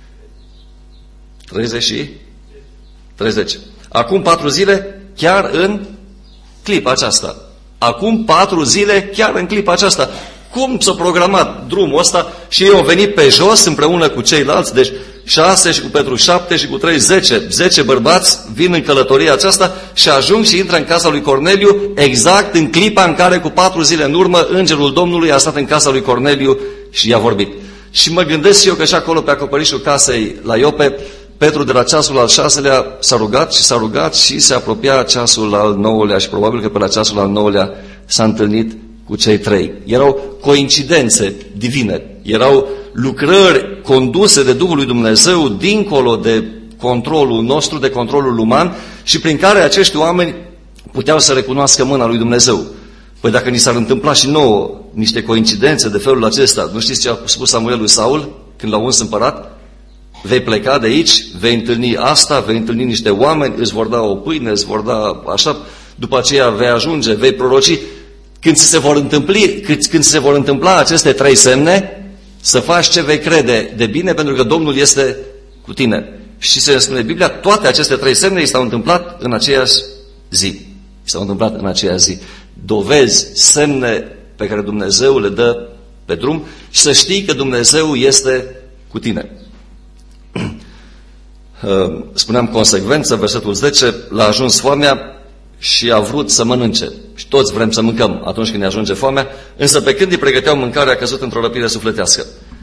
treizeci și treizeci. Acum patru zile, chiar în clipa aceasta. Acum patru zile, chiar în clipa aceasta. Cum s-a programat drumul ăsta și ei au venit pe jos împreună cu ceilalți, deci șase și cu Petru șapte și cu trei zece, zece bărbați vin în călătoria aceasta și ajung și intră în casa lui Corneliu exact în clipa în care cu patru zile în urmă îngerul Domnului a stat în casa lui Corneliu și i-a vorbit. Și mă gândesc și eu că și acolo pe acoperișul casei la Iope, Petru de la ceasul al șaselea s-a rugat și s-a rugat și se apropia ceasul al nouălea și probabil că pe la ceasul al nouălea s-a întâlnit cu cei trei. Erau coincidențe divine, erau lucrări conduse de Duhul lui Dumnezeu dincolo de controlul nostru, de controlul uman și prin care acești oameni puteau să recunoască mâna lui Dumnezeu. Păi dacă ni s-ar întâmpla și nouă niște coincidențe de felul acesta, nu știți ce a spus Samuel lui Saul când l-a uns împărat? Vei pleca de aici, vei întâlni asta, vei întâlni niște oameni, îți vor da o pâine, îți vor da așa, după aceea vei ajunge, vei proroci. Când se vor întâmpla, când, când se vor întâmpla aceste trei semne, să faci ce vei crede de bine, pentru că Domnul este cu tine. Și se spune Biblia, toate aceste trei semne i s-au întâmplat în aceeași zi. I s-au întâmplat în aceeași zi. Dovezi, semne pe care Dumnezeu le dă pe drum și să știi că Dumnezeu este cu tine. Spuneam consecvență, versetul zece, l-a ajuns foamea și a vrut să mănânce. Și toți vrem să mâncăm atunci când ne ajunge foamea, însă pe când îi pregăteau mâncarea a căzut într-o răpire sufletească.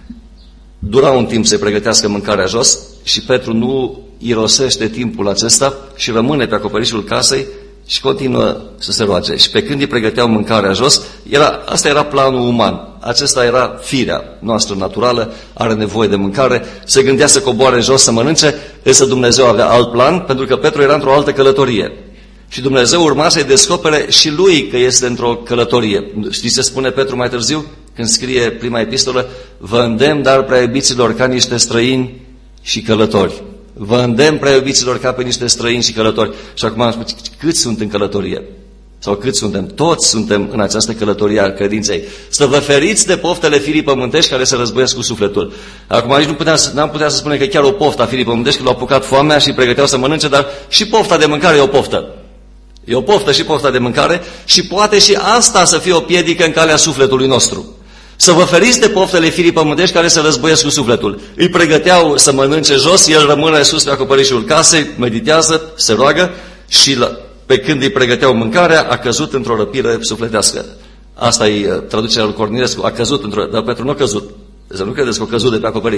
Dura un timp să-i pregătească mâncarea jos și Petru nu irosește timpul acesta și rămâne pe acoperișul casei și continuă să se roage. Și pe când îi pregăteau mâncarea jos, era, asta era planul uman. Acesta era firea noastră naturală, are nevoie de mâncare, se gândea să coboare jos să mănânce, însă Dumnezeu avea alt plan, pentru că Petru era într-o altă călătorie. Și Dumnezeu urma să-i descopere și lui că este într-o călătorie. Știți ce spune Petru mai târziu? Când scrie prima epistolă, vă îndemn, dar prea iubiților, ca niște străini și călători. Vă îndemn, prea iubiților, ca pe niște străini și călători. Și acum am spus, câți sunt în călătorie? Sau câți suntem? Toți suntem în această călătorie a credinței. Să vă feriți de poftele firii pământești care se războiesc cu sufletul. Acum aici nu puteam, n-am putea să spunem că chiar o poftă a firii pământești, că l-au apucat foamea și pregăteau să mănânce, dar și pofta de mâncare e o poftă. E o poftă și pofta de mâncare și poate și asta să fie o piedică în calea sufletului nostru. Să vă feriți de poftele firii pământești care se războiesc cu sufletul. Îi pregăteau să mănânce jos, el rămâne sus pe acoperișul casei, meditează, se roagă și la, pe când îi pregăteau mâncarea, a căzut într-o răpire sufletească. Asta e traducerea lui Cornilescu, a căzut într-o... Dar Petru nu a căzut. Să nu credeți că a căzut de pe acoperiș.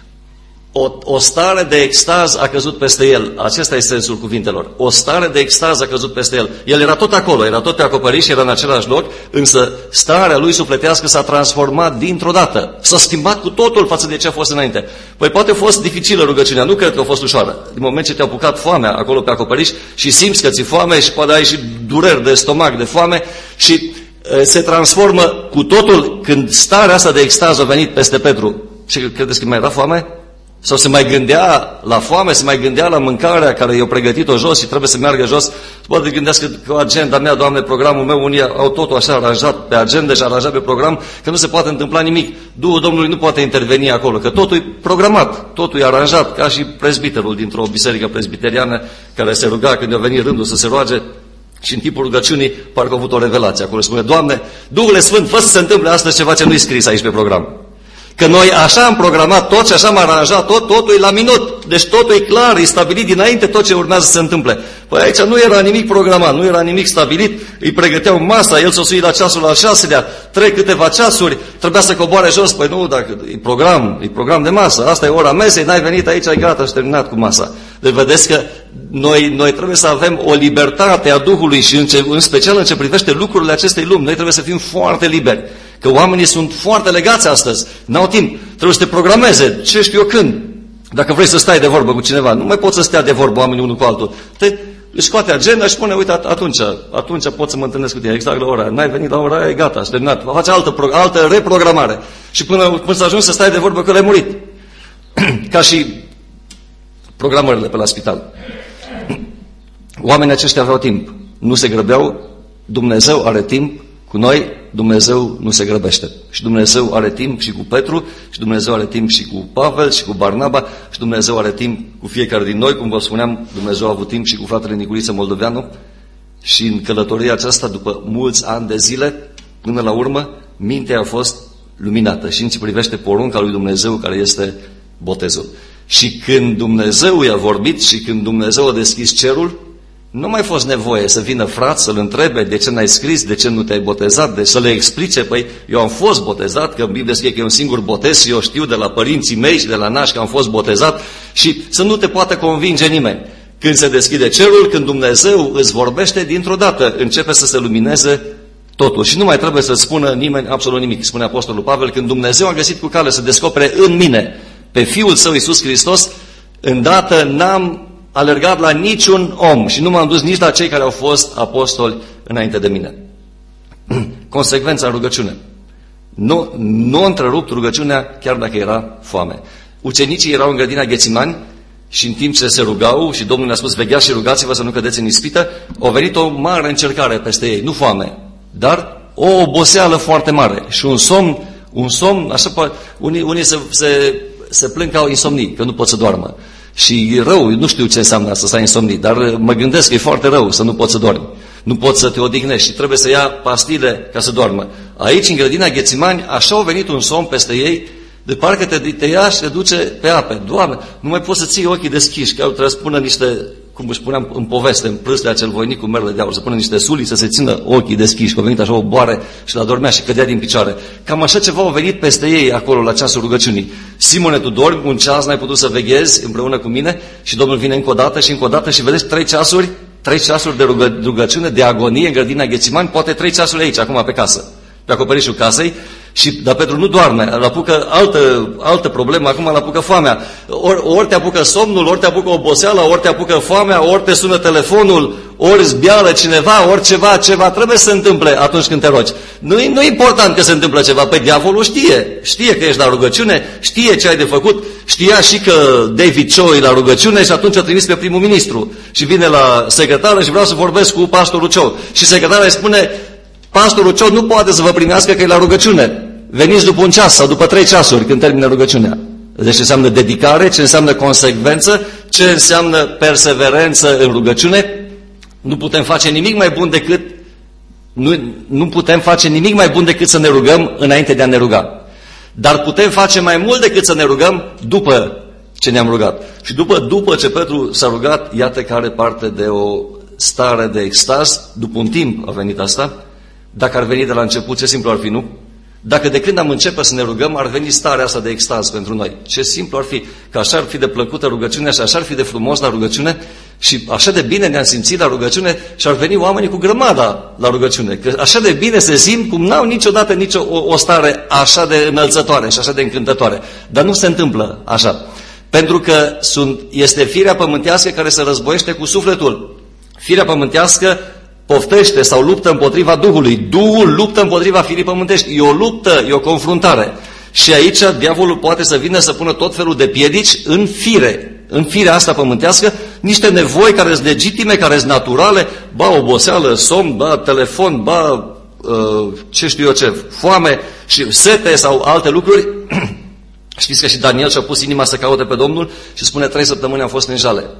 O, o stare de extaz a căzut peste el. Acesta e sensul cuvintelor. O stare de extaz a căzut peste el. El era tot acolo, era tot pe acoperiș, era în același loc, însă starea lui sufletească s-a transformat dintr-o dată. S-a schimbat cu totul față de ce a fost înainte. Păi poate a fost dificilă rugăciunea, nu cred că a fost ușoară. Din moment ce te-a apucat foamea acolo pe acoperiș și simți că ți-e foame și poate ai și dureri de stomac, de foame și e, se transformă cu totul când starea asta de extaz a venit peste Petru. Și credeți că mai era foame? Sau se mai gândea la foame, se mai gândea la mâncarea care i-a pregătit-o jos și trebuie să meargă jos. Poate gândească că agenda mea, Doamne, programul meu, unii au totul așa aranjat pe agenda și aranjat pe program, că nu se poate întâmpla nimic. Duhul Domnului nu poate interveni acolo, că totul e programat, totul e aranjat, ca și prezbiterul dintr-o biserică prezbiteriană care se ruga când i-a venit rândul să se roage. Și în timpul rugăciunii parcă a avut o revelație. Acolo spune, Doamne, Duhule Sfânt, fă să se întâmple astăzi ceva ce nu-i scris aici pe program. Că noi așa am programat tot și așa am aranjat tot, totul e la minut. Deci totul e clar, e stabilit dinainte tot ce urmează să se întâmple. Păi aici nu era nimic programat, nu era nimic stabilit, îi pregăteau masa, el s-o sui la ceasul al șaselea, trec câteva ceasuri, trebuia să coboare jos. Păi nu, dacă e program, e program de masă, asta e ora mesei, n-ai venit aici, ai gata și terminat cu masa. Deci vedeți că noi, noi trebuie să avem o libertate a Duhului și în, ce, în special în ce privește lucrurile acestei lumi. Noi trebuie să fim foarte liberi. Că oamenii sunt foarte legați astăzi, n-au timp, trebuie să te programeze, ce știu eu când. Dacă vrei să stai de vorbă cu cineva, nu mai poți să stea de vorbă oamenii unul cu altul. Te își scoate agenda și spune, uite, atunci, atunci pot să mă întâlnesc cu tine, exact la ora aia. N-ai venit la ora aia, e gata, și terminat. Va face altă, altă reprogramare. Și până, până să ajungi să stai de vorbă că l-ai murit. Ca și programările pe la spital. Oamenii aceștia aveau timp, nu se grăbeau, Dumnezeu are timp cu noi, Dumnezeu nu se grăbește. Și Dumnezeu are timp și cu Petru, și Dumnezeu are timp și cu Pavel, și cu Barnaba, și Dumnezeu are timp cu fiecare din noi. Cum vă spuneam, Dumnezeu a avut timp și cu fratele Nicuriță Moldoveanu. Și în călătoria aceasta, după mulți ani de zile, până la urmă, mintea a fost luminată. Și în ce privește porunca lui Dumnezeu, care este botezul. Și când Dumnezeu i-a vorbit și când Dumnezeu a deschis cerul, nu mai fost nevoie să vină frați să-l întrebe de ce n-ai scris, de ce nu te-ai botezat, de să le explice, păi eu am fost botezat, că în Biblie scrie că e un singur botez și eu știu de la părinții mei și de la naș că am fost botezat și să nu te poată convinge nimeni. Când se deschide cerul, când Dumnezeu îți vorbește, dintr-o dată începe să se lumineze totul. Și nu mai trebuie să spună nimeni absolut nimic, spune Apostolul Pavel, când Dumnezeu a găsit cu cale să descopere în mine pe Fiul Său Iisus Hristos, îndată n-am alergat la niciun om și nu m-am dus nici la cei care au fost apostoli înainte de mine. Consecvența în rugăciune. Nu, nu a întrerupt rugăciunea chiar dacă era foame. Ucenicii erau în grădina Ghețimani și în timp ce se rugau și Domnul le-a spus, vegheați și rugați-vă să nu cădeți în ispită, a venit o mare încercare peste ei, nu foame, dar o oboseală foarte mare și un somn, un somn, așa, unii, unii se, se, se plâng că au insomnii, că nu pot să doarmă. Și e rău, nu știu ce înseamnă asta, să ai insomnii, dar mă gândesc că e foarte rău să nu poți să dormi. Nu poți să te odihnești și trebuie să ia pastile ca să doarmă. Aici, în grădina Ghețimani, așa a venit un somn peste ei, de parcă te, te ia și te duce pe ape. Doamne, nu mai poți să ții ochii deschiși, că trebuie să pună niște, cum își spuneam în poveste, în prâslea acel voinic cu merle de aur, să pună niște sulii să se țină ochii deschiși, că a venit așa o boare și la dormea și cădea din picioare. Cam așa ceva a venit peste ei acolo la ceasul rugăciunii. Simone, tu dormi, un ceas n-ai putut să veghezi împreună cu mine și Domnul vine încă o dată și încă o dată și vedeți trei ceasuri, trei ceasuri de rugă, rugăciune, de agonie în grădina Ghețimani, poate trei ceasuri aici, acum pe casă, pe acoperișul casei. Și, dar Petru nu doarme, îl apucă altă, altă problemă, acum îl apucă foamea. Ori, ori te apucă somnul, ori te apucă oboseala, ori te apucă foamea, ori te sună telefonul, ori zbială cineva, ori ceva, ceva trebuie să se întâmple atunci când te rogi. Nu e nu important că se întâmplă ceva, pe diavolul știe, știe că ești la rugăciune, știe ce ai de făcut, știa și că David Cho e la rugăciune și atunci a trimis pe primul ministru și vine la secretară și vreau să vorbesc cu pastorul Cho. Și secretara îi spune, pastorul Cho nu poate să vă primească că e la rugăciune. Veniți după un ceas sau după trei ceasuri când termină rugăciunea. Deci ce înseamnă dedicare, ce înseamnă consecvență, ce înseamnă perseverență în rugăciune. Nu putem face nimic mai bun decât nu, nu putem face nimic mai bun decât să ne rugăm înainte de a ne ruga. Dar putem face mai mult decât să ne rugăm după ce ne-am rugat. Și după, după ce Petru s-a rugat, iată că are parte de o stare de extaz. După un timp a venit asta. Dacă ar veni de la început, ce simplu ar fi, nu? Dacă de când am începe să ne rugăm, ar veni starea asta de extaz pentru noi. Ce simplu ar fi, că așa ar fi de plăcută rugăciunea și așa ar fi de frumos la rugăciune și așa de bine ne-am simțit la rugăciune și ar veni oamenii cu grămada la rugăciune. Că așa de bine se simt cum n-au niciodată nicio o, o stare așa de înălțătoare și așa de încântătoare. Dar nu se întâmplă așa. Pentru că sunt, este firea pământească care se războiește cu sufletul. Firea pământească poftește sau luptă împotriva Duhului. Duhul luptă împotriva firii pământești. E o luptă, e o confruntare. Și aici diavolul poate să vină să pună tot felul de piedici în fire. În firea asta pământească, niște nevoi care sunt legitime, care sunt naturale, ba oboseală, somn, ba telefon, ba uh, ce știu eu ce, foame și sete sau alte lucruri. Știți că și Daniel și-a pus inima să caute pe Domnul și spune trei săptămâni am fost în jale.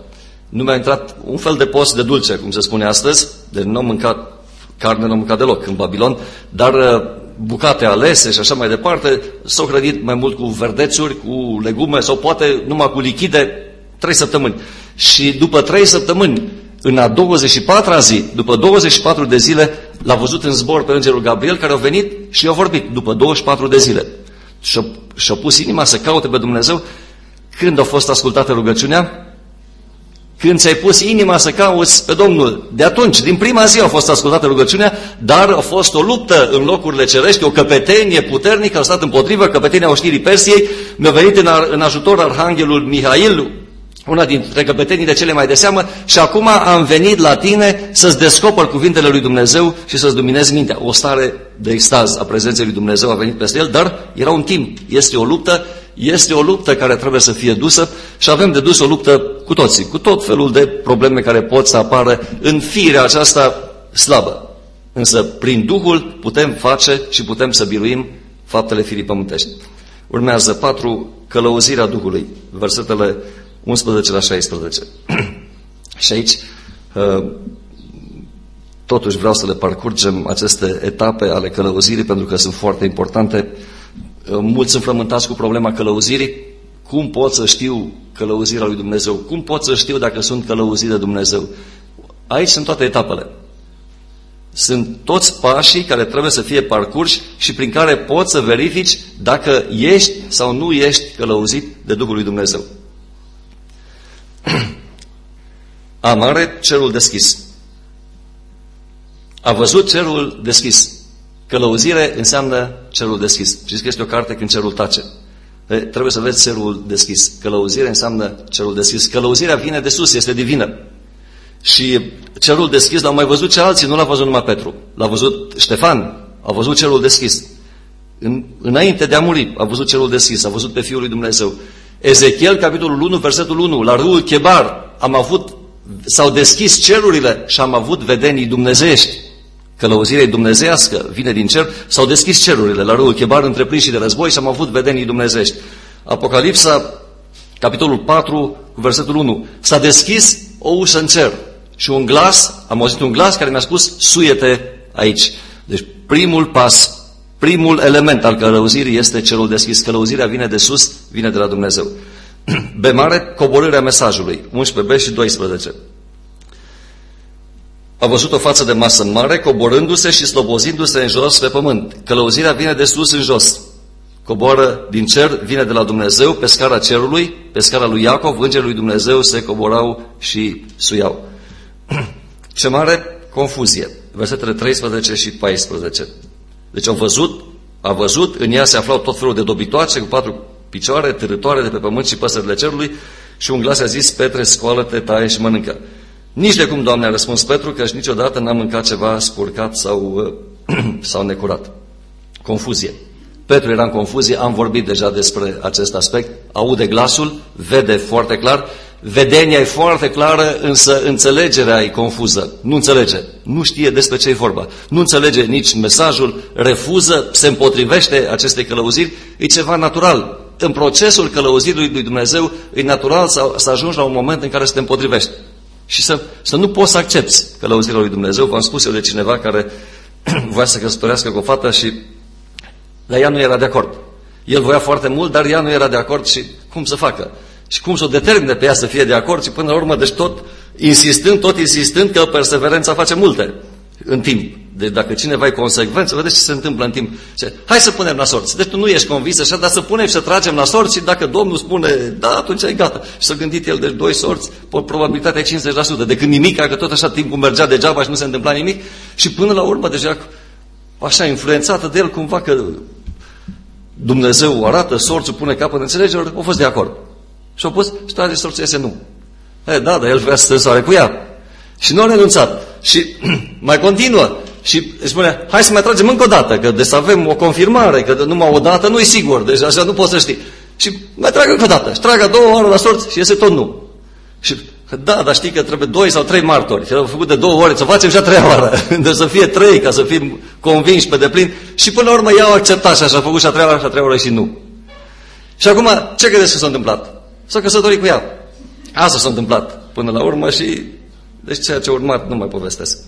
Nu mi-a intrat un fel de post de dulce, cum se spune astăzi, de nu am mâncat carne, nu am mâncat deloc în Babilon, dar bucate alese și așa mai departe, s-au hrănit mai mult cu verdețuri, cu legume sau poate numai cu lichide, trei săptămâni. Și după trei săptămâni, în a douăzeci și patra zi, după douăzeci și patru de zile, l-a văzut în zbor pe îngerul Gabriel, care a venit și i-a vorbit după douăzeci și patru de zile. Și-a, și-a pus inima să caute pe Dumnezeu. Când a fost ascultată rugăciunea? Când ți-ai pus inima să cauți pe Domnul. De atunci, din prima zi a fost ascultată rugăciunea, dar a fost o luptă în locurile cerești, o căpetenie puternică, a stat împotrivă, căpetenia oștirii Persiei, mi-a venit în, în ajutor arhanghelul Mihail, una dintre căpeteniile cele mai de seamă, și acum am venit la tine să-ți descoper cuvintele lui Dumnezeu și să-ți luminezi mintea. O stare de extaz a prezenței lui Dumnezeu a venit peste el, dar era un timp, este o luptă, este o luptă care trebuie să fie dusă și avem de dus o luptă cu toții, cu tot felul de probleme care pot să apară în firea aceasta slabă. Însă prin Duhul putem face și putem să biruim faptele firii pământești. Urmează patru, călăuzirea Duhului, versetele unsprezece la șaisprezece. Și aici totuși vreau să le parcurgem aceste etape ale călăuzirii pentru că sunt foarte importante. Mulți sunt frământați cu problema călăuzirii. Cum pot să știu călăuzirea lui Dumnezeu? Cum pot să știu dacă sunt călăuzit de Dumnezeu? Aici sunt toate etapele. Sunt toți pașii care trebuie să fie parcurși și prin care poți să verifici dacă ești sau nu ești călăuzit de Duhul lui Dumnezeu. A mare, cerul deschis. A văzut cerul deschis. Călăuzire înseamnă cerul deschis. Știți că este o carte când cerul tace. E, trebuie să vezi cerul deschis. Călăuzire înseamnă cerul deschis. Călăuzirea vine de sus, este divină. Și cerul deschis l-au mai văzut și alții, nu l-a văzut numai Petru. L-a văzut Ștefan, a văzut cerul deschis. În, înainte de a muri, a văzut cerul deschis, a văzut pe Fiul lui Dumnezeu. Ezechiel, capitolul unu, versetul unu, la râul Chebar, am avut, s-au deschis cerurile și am avut vedenii dumnezeiești. Călăuzirea dumnezeiască vine din cer, s-au deschis cerurile la râul Chebar, întreprinși de război și am avut vedenii dumnezeiești. Apocalipsa, capitolul patru, versetul unu, s-a deschis o ușă în cer și un glas, am auzit un glas care mi-a spus, suie-te aici. Deci primul pas, primul element al călăuzirii este cerul deschis. Călăuzirea vine de sus, vine de la Dumnezeu. B mare, coborârea mesajului, unsprezece b și doisprezece. A văzut o față de masă mare, coborându-se și slobozindu-se în jos pe pământ. Călăuzirea vine de sus în jos. Coboară din cer, vine de la Dumnezeu, pe scara cerului, pe scara lui Iacov, îngerii lui Dumnezeu se coborau și suiau. Ce mare, confuzie. Versetele treisprezece și paisprezece. Deci au văzut, a văzut, în ea se aflau tot felul de dobitoace cu patru picioare, târătoare de pe pământ și păsările cerului și un glas a zis, Petre, scoală-te, taie și mănâncă. Nici de cum, Doamne, a răspuns Petru, căci niciodată n-am mâncat ceva spurcat sau, sau necurat. Confuzie. Petru era în confuzie, am vorbit deja despre acest aspect, aude glasul, vede foarte clar, vedenia e foarte clară, însă înțelegerea e confuză. Nu înțelege, nu știe despre ce e vorba, nu înțelege nici mesajul, refuză, se împotrivește acestei călăuziri, e ceva natural. În procesul călăuzirii lui Dumnezeu e natural să, să ajungi la un moment în care să te împotrivești. Și să, să nu poți să accepți călăuzirea lui Dumnezeu. V-am spus eu de cineva care voia să căsătorească cu o fată și dar ea nu era de acord. El voia foarte mult, dar ea nu era de acord și cum să facă? Și cum să o determine pe ea să fie de acord și până la urmă, deci tot insistând, tot insistând că perseverența face multe în timp. Deci dacă cineva e consecvent, să vedeți ce se întâmplă în timp. Zice, hai să punem la sorți. Deci tu nu ești convins așa, dar să punem și să tragem la sorți și dacă Domnul spune, da, atunci e gata. Și s-a gândit el, deci doi sorți, probabilitatea e cincizeci la sută. Decât nimic, că tot așa timpul mergea degeaba și nu se întâmpla nimic. Și până la urmă, deja așa influențată de el cumva că Dumnezeu arată, sorțul pune capăt în înțelegere, au fost de acord. Și au pus și trage sorțul, iese nu. E, da, dar el vrea să se însoare cu ea. Și nu a renunțat. Și mai continuă. Și spune, hai să mai tragem încă o dată, că deci să avem o confirmare, că numai o dată nu e sigur, deci așa nu poți să știi. Și mai trag încă o dată. Și trag a doua oară la sorți și iese tot nu. Și da, dar știi că trebuie doi sau trei martori. Și au făcut de două ori, să facem și a treia oară. Deci să fie trei, ca să fim convinși pe deplin. Și până la urmă i-au acceptat și așa, a făcut și a treia oară și a treia oară și nu. Și acum, ce credeți că s-a întâmplat? S-a căsătorit cu ea. Asta s-a întâmplat. până la urmă și deci ceea ce a urmat nu mai povestesc.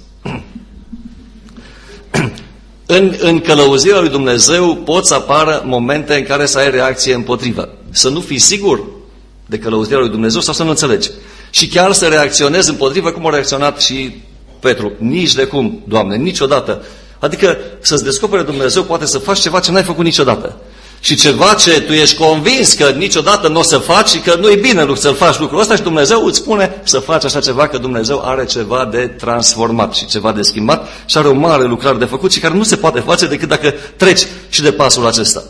În, în călăuzirea lui Dumnezeu pot să apară momente în care să ai reacție împotrivă. Să nu fii sigur de călăuzirea lui Dumnezeu sau să nu înțelegi. Și chiar să reacționezi împotrivă cum a reacționat și Petru. Nici de cum, Doamne, niciodată. Adică să-ți descopere Dumnezeu poate să faci ceva ce n-ai făcut niciodată. Și ceva ce tu ești convins că niciodată nu o să faci și că nu e bine să-l faci lucrul ăsta și Dumnezeu îți spune să faci așa ceva, că Dumnezeu are ceva de transformat și ceva de schimbat și are o mare lucrare de făcut și care nu se poate face decât dacă treci și de pasul acesta.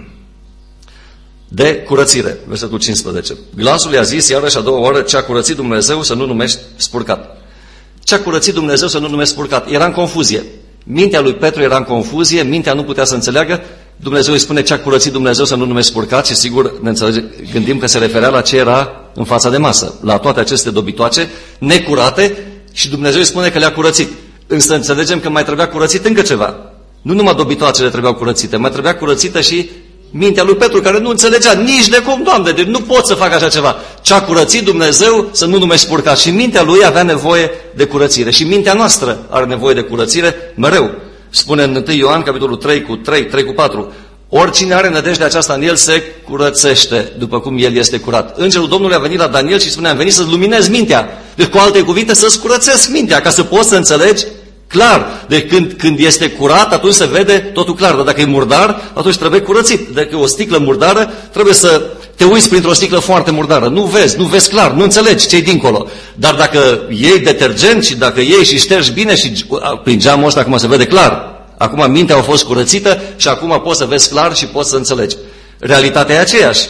De curățire, versetul cincisprezece. Glasul i-a zis iarăși a doua oară, ce-a curățit Dumnezeu să nu numești spurcat. Ce-a curățit Dumnezeu să nu numești spurcat? Era în confuzie. Mintea lui Petru era în confuzie, mintea nu putea să înțeleagă. Dumnezeu îi spune ce-a curățit Dumnezeu să nu numești spurcat și sigur ne înțelege, gândim că se referea la ce era în fața de masă, la toate aceste dobitoace necurate și Dumnezeu îi spune că le-a curățit. Însă înțelegem că mai trebuia curățit încă ceva. Nu numai dobitoacele trebuiau curățite, mai trebuia curățită și mintea lui Petru, care nu înțelegea nici de cum, Doamne, deci nu pot să fac așa ceva. Ce-a curățit Dumnezeu să nu numești spurcat. Și mintea lui avea nevoie de curățire. Și mintea noastră are nevoie de curățire mereu. Spune în întâi Ioan, capitolul trei cu trei, trei cu patru. Oricine are nădejdea aceasta în el se curățește, după cum el este curat. Îngerul Domnului a venit la Daniel și spune, am venit să-ți luminezi mintea. Deci, cu alte cuvinte, să-ți curățesc mintea, ca să poți să înțelegi clar. Deci când, când este curat, atunci se vede totul clar. Dar dacă e murdar, atunci trebuie curățit. Dacă e o sticlă murdară, trebuie să te uiți printr-o sticlă foarte murdară. Nu vezi, nu vezi clar, nu înțelegi ce-i dincolo. Dar dacă iei detergent și dacă iei și ștergi bine și prin geamul ăsta acum se vede clar. Acum mintea a fost curățită și acum poți să vezi clar și poți să înțelegi. Realitatea e aceeași.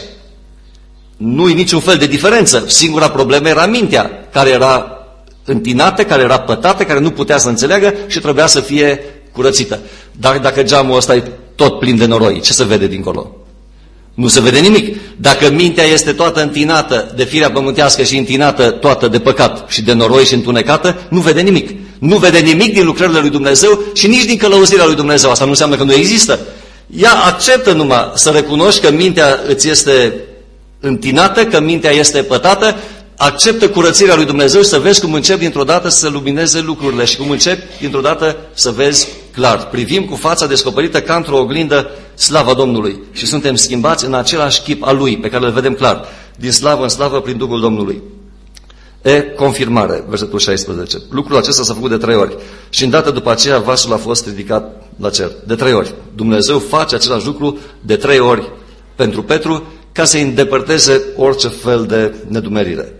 Nu e niciun fel de diferență. Singura problemă era mintea, care era întinată, care era pătată, care nu putea să înțeleagă și trebuia să fie curățită. Dar dacă geamul ăsta e tot plin de noroi, ce se vede dincolo? Nu se vede nimic. Dacă mintea este toată întinată de firea pământească și întinată toată de păcat și de noroi și întunecată, nu vede nimic. Nu vede nimic din lucrările lui Dumnezeu și nici din călăuzirea lui Dumnezeu. Asta nu înseamnă că nu există. Ea acceptă numai să recunoști că mintea îți este întinată, că mintea este pătată, acceptă curățirea lui Dumnezeu și să vezi cum începi dintr-o dată să lumineze lucrurile și cum începi dintr-o dată să vezi clar. Privim cu fața descoperită ca într-o oglindă slava Domnului și suntem schimbați în același chip al Lui, pe care îl vedem clar, din slavă în slavă prin Duhul Domnului. E, confirmare, versetul șaisprezece. Lucrul acesta s-a făcut de trei ori și îndată după aceea vasul a fost ridicat la cer. De trei ori. Dumnezeu face același lucru de trei ori pentru Petru ca să-i îndepărteze orice fel de nedumerire.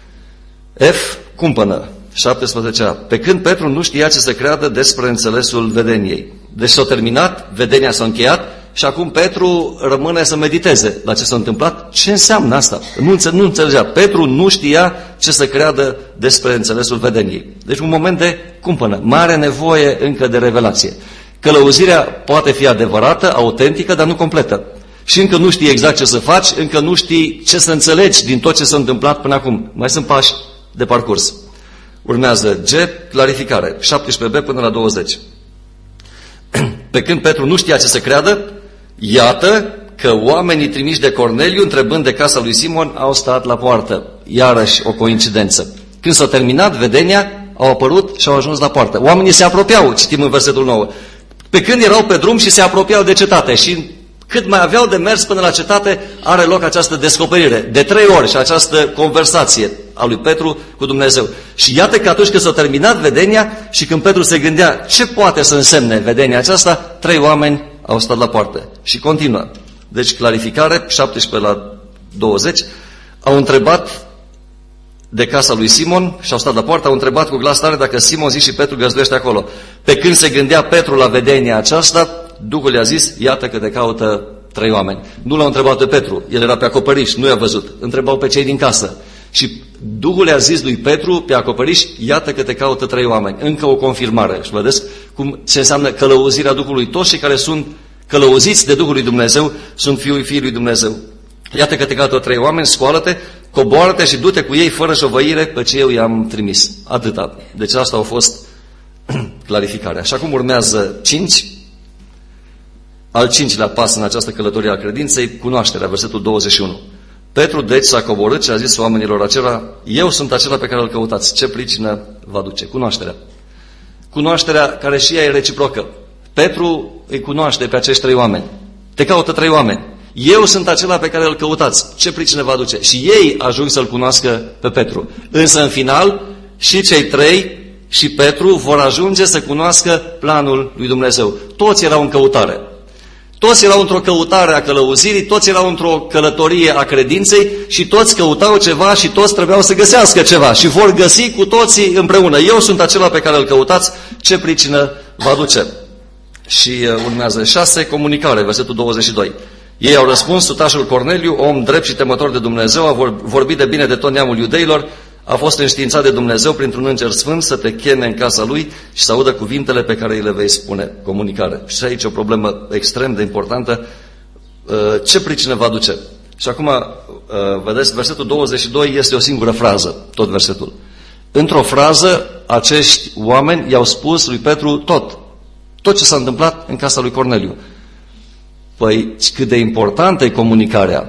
F. Cumpănă, șaptesprezece a. Pe când Petru nu știa ce să creadă despre înțelesul vedeniei. Deci s-a terminat, vedenia s-a încheiat și acum Petru rămâne să mediteze la ce s-a întâmplat. Ce înseamnă asta? Nu, înțe- nu înțelegea. Petru nu știa ce să creadă despre înțelesul vedeniei. Deci un moment de cumpănă. Mare nevoie încă de revelație. Călăuzirea poate fi adevărată, autentică, dar nu completă. Și încă nu știi exact ce să faci, încă nu știi ce să înțelegi din tot ce s-a întâmplat până acum. Mai sunt pași de parcurs. Urmează G, clarificare, șaptesprezece b până la douăzeci. Pe când Petru nu știa ce să creadă, iată că oamenii trimiși de Corneliu, întrebând de casa lui Simon, au stat la poartă. Iarăși o coincidență. Când s-a terminat vedenia, au apărut și au ajuns la poartă. Oamenii se apropiau, citim în versetul nouă. Pe când erau pe drum și se apropiau de cetate și cât mai aveau de mers până la cetate, are loc această descoperire. De trei ori și această conversație a lui Petru cu Dumnezeu. Și iată că atunci când s-a terminat vedenia și când Petru se gândea ce poate să însemne vedenia aceasta, trei oameni au stat la poartă. Și continuă. Deci clarificare, șaptesprezece la douăzeci, au întrebat de casa lui Simon și au stat la poartă, au întrebat cu glas tare dacă Simon zi și Petru găzduiește acolo. Pe când se gândea Petru la vedenia aceasta, Duhul i-a zis, iată că te caută trei oameni. Nu l-au întrebat pe Petru, el era pe acoperiș, nu i-a văzut. Întrebau pe cei din casă. Și Duhul i-a zis lui Petru, pe acoperiș, iată că te caută trei oameni. Încă o confirmare. Și vedeți cum ce înseamnă călăuzirea Duhului. Toți cei care sunt călăuziți de Duhul lui Dumnezeu sunt fiul fiii lui Dumnezeu. Iată că te caută trei oameni, scoală-te, coboară-te și du-te cu ei fără șovăire pe ce eu i-am trimis. Atâta. Deci asta a fost clarificarea. Și acum urmează cinci. Al cincilea pas în această călătorie a credinței, cunoașterea, versetul douăzeci și unu. Petru deci s-a coborât și a zis oamenilor acela, eu sunt acela pe care îl căutați. Ce pricină va duce? Cunoașterea. Cunoașterea care și ea e reciprocă. Petru îi cunoaște pe acești trei oameni. Te caută trei oameni. Eu sunt acela pe care îl căutați. Ce pricină va duce? Și ei ajung să-l cunoască pe Petru. Însă în final și cei trei și Petru vor ajunge să cunoască planul lui Dumnezeu. Toți erau în căutare. Toți erau într-o căutare a călăuzirii, toți erau într-o călătorie a credinței și toți căutau ceva și toți trebuiau să găsească ceva și vor găsi cu toții împreună. Eu sunt acela pe care îl căutați, ce pricină va duce? Și urmează șase, comunicare, versetul douăzeci și doi. Ei au răspuns, sutașul Corneliu, om drept și temător de Dumnezeu, a vorbit de bine de tot neamul iudeilor, a fost înștiințat de Dumnezeu printr-un înger sfânt să te cheme în casa lui și să audă cuvintele pe care îi le vei spune. Comunicare. Și aici o problemă extrem de importantă. Ce pricină va duce? Și acum, vedeți, versetul douăzeci și doi este o singură frază, tot versetul. Într-o frază, acești oameni i-au spus lui Petru tot. Tot ce s-a întâmplat în casa lui Corneliu. Păi, cât de importantă e comunicarea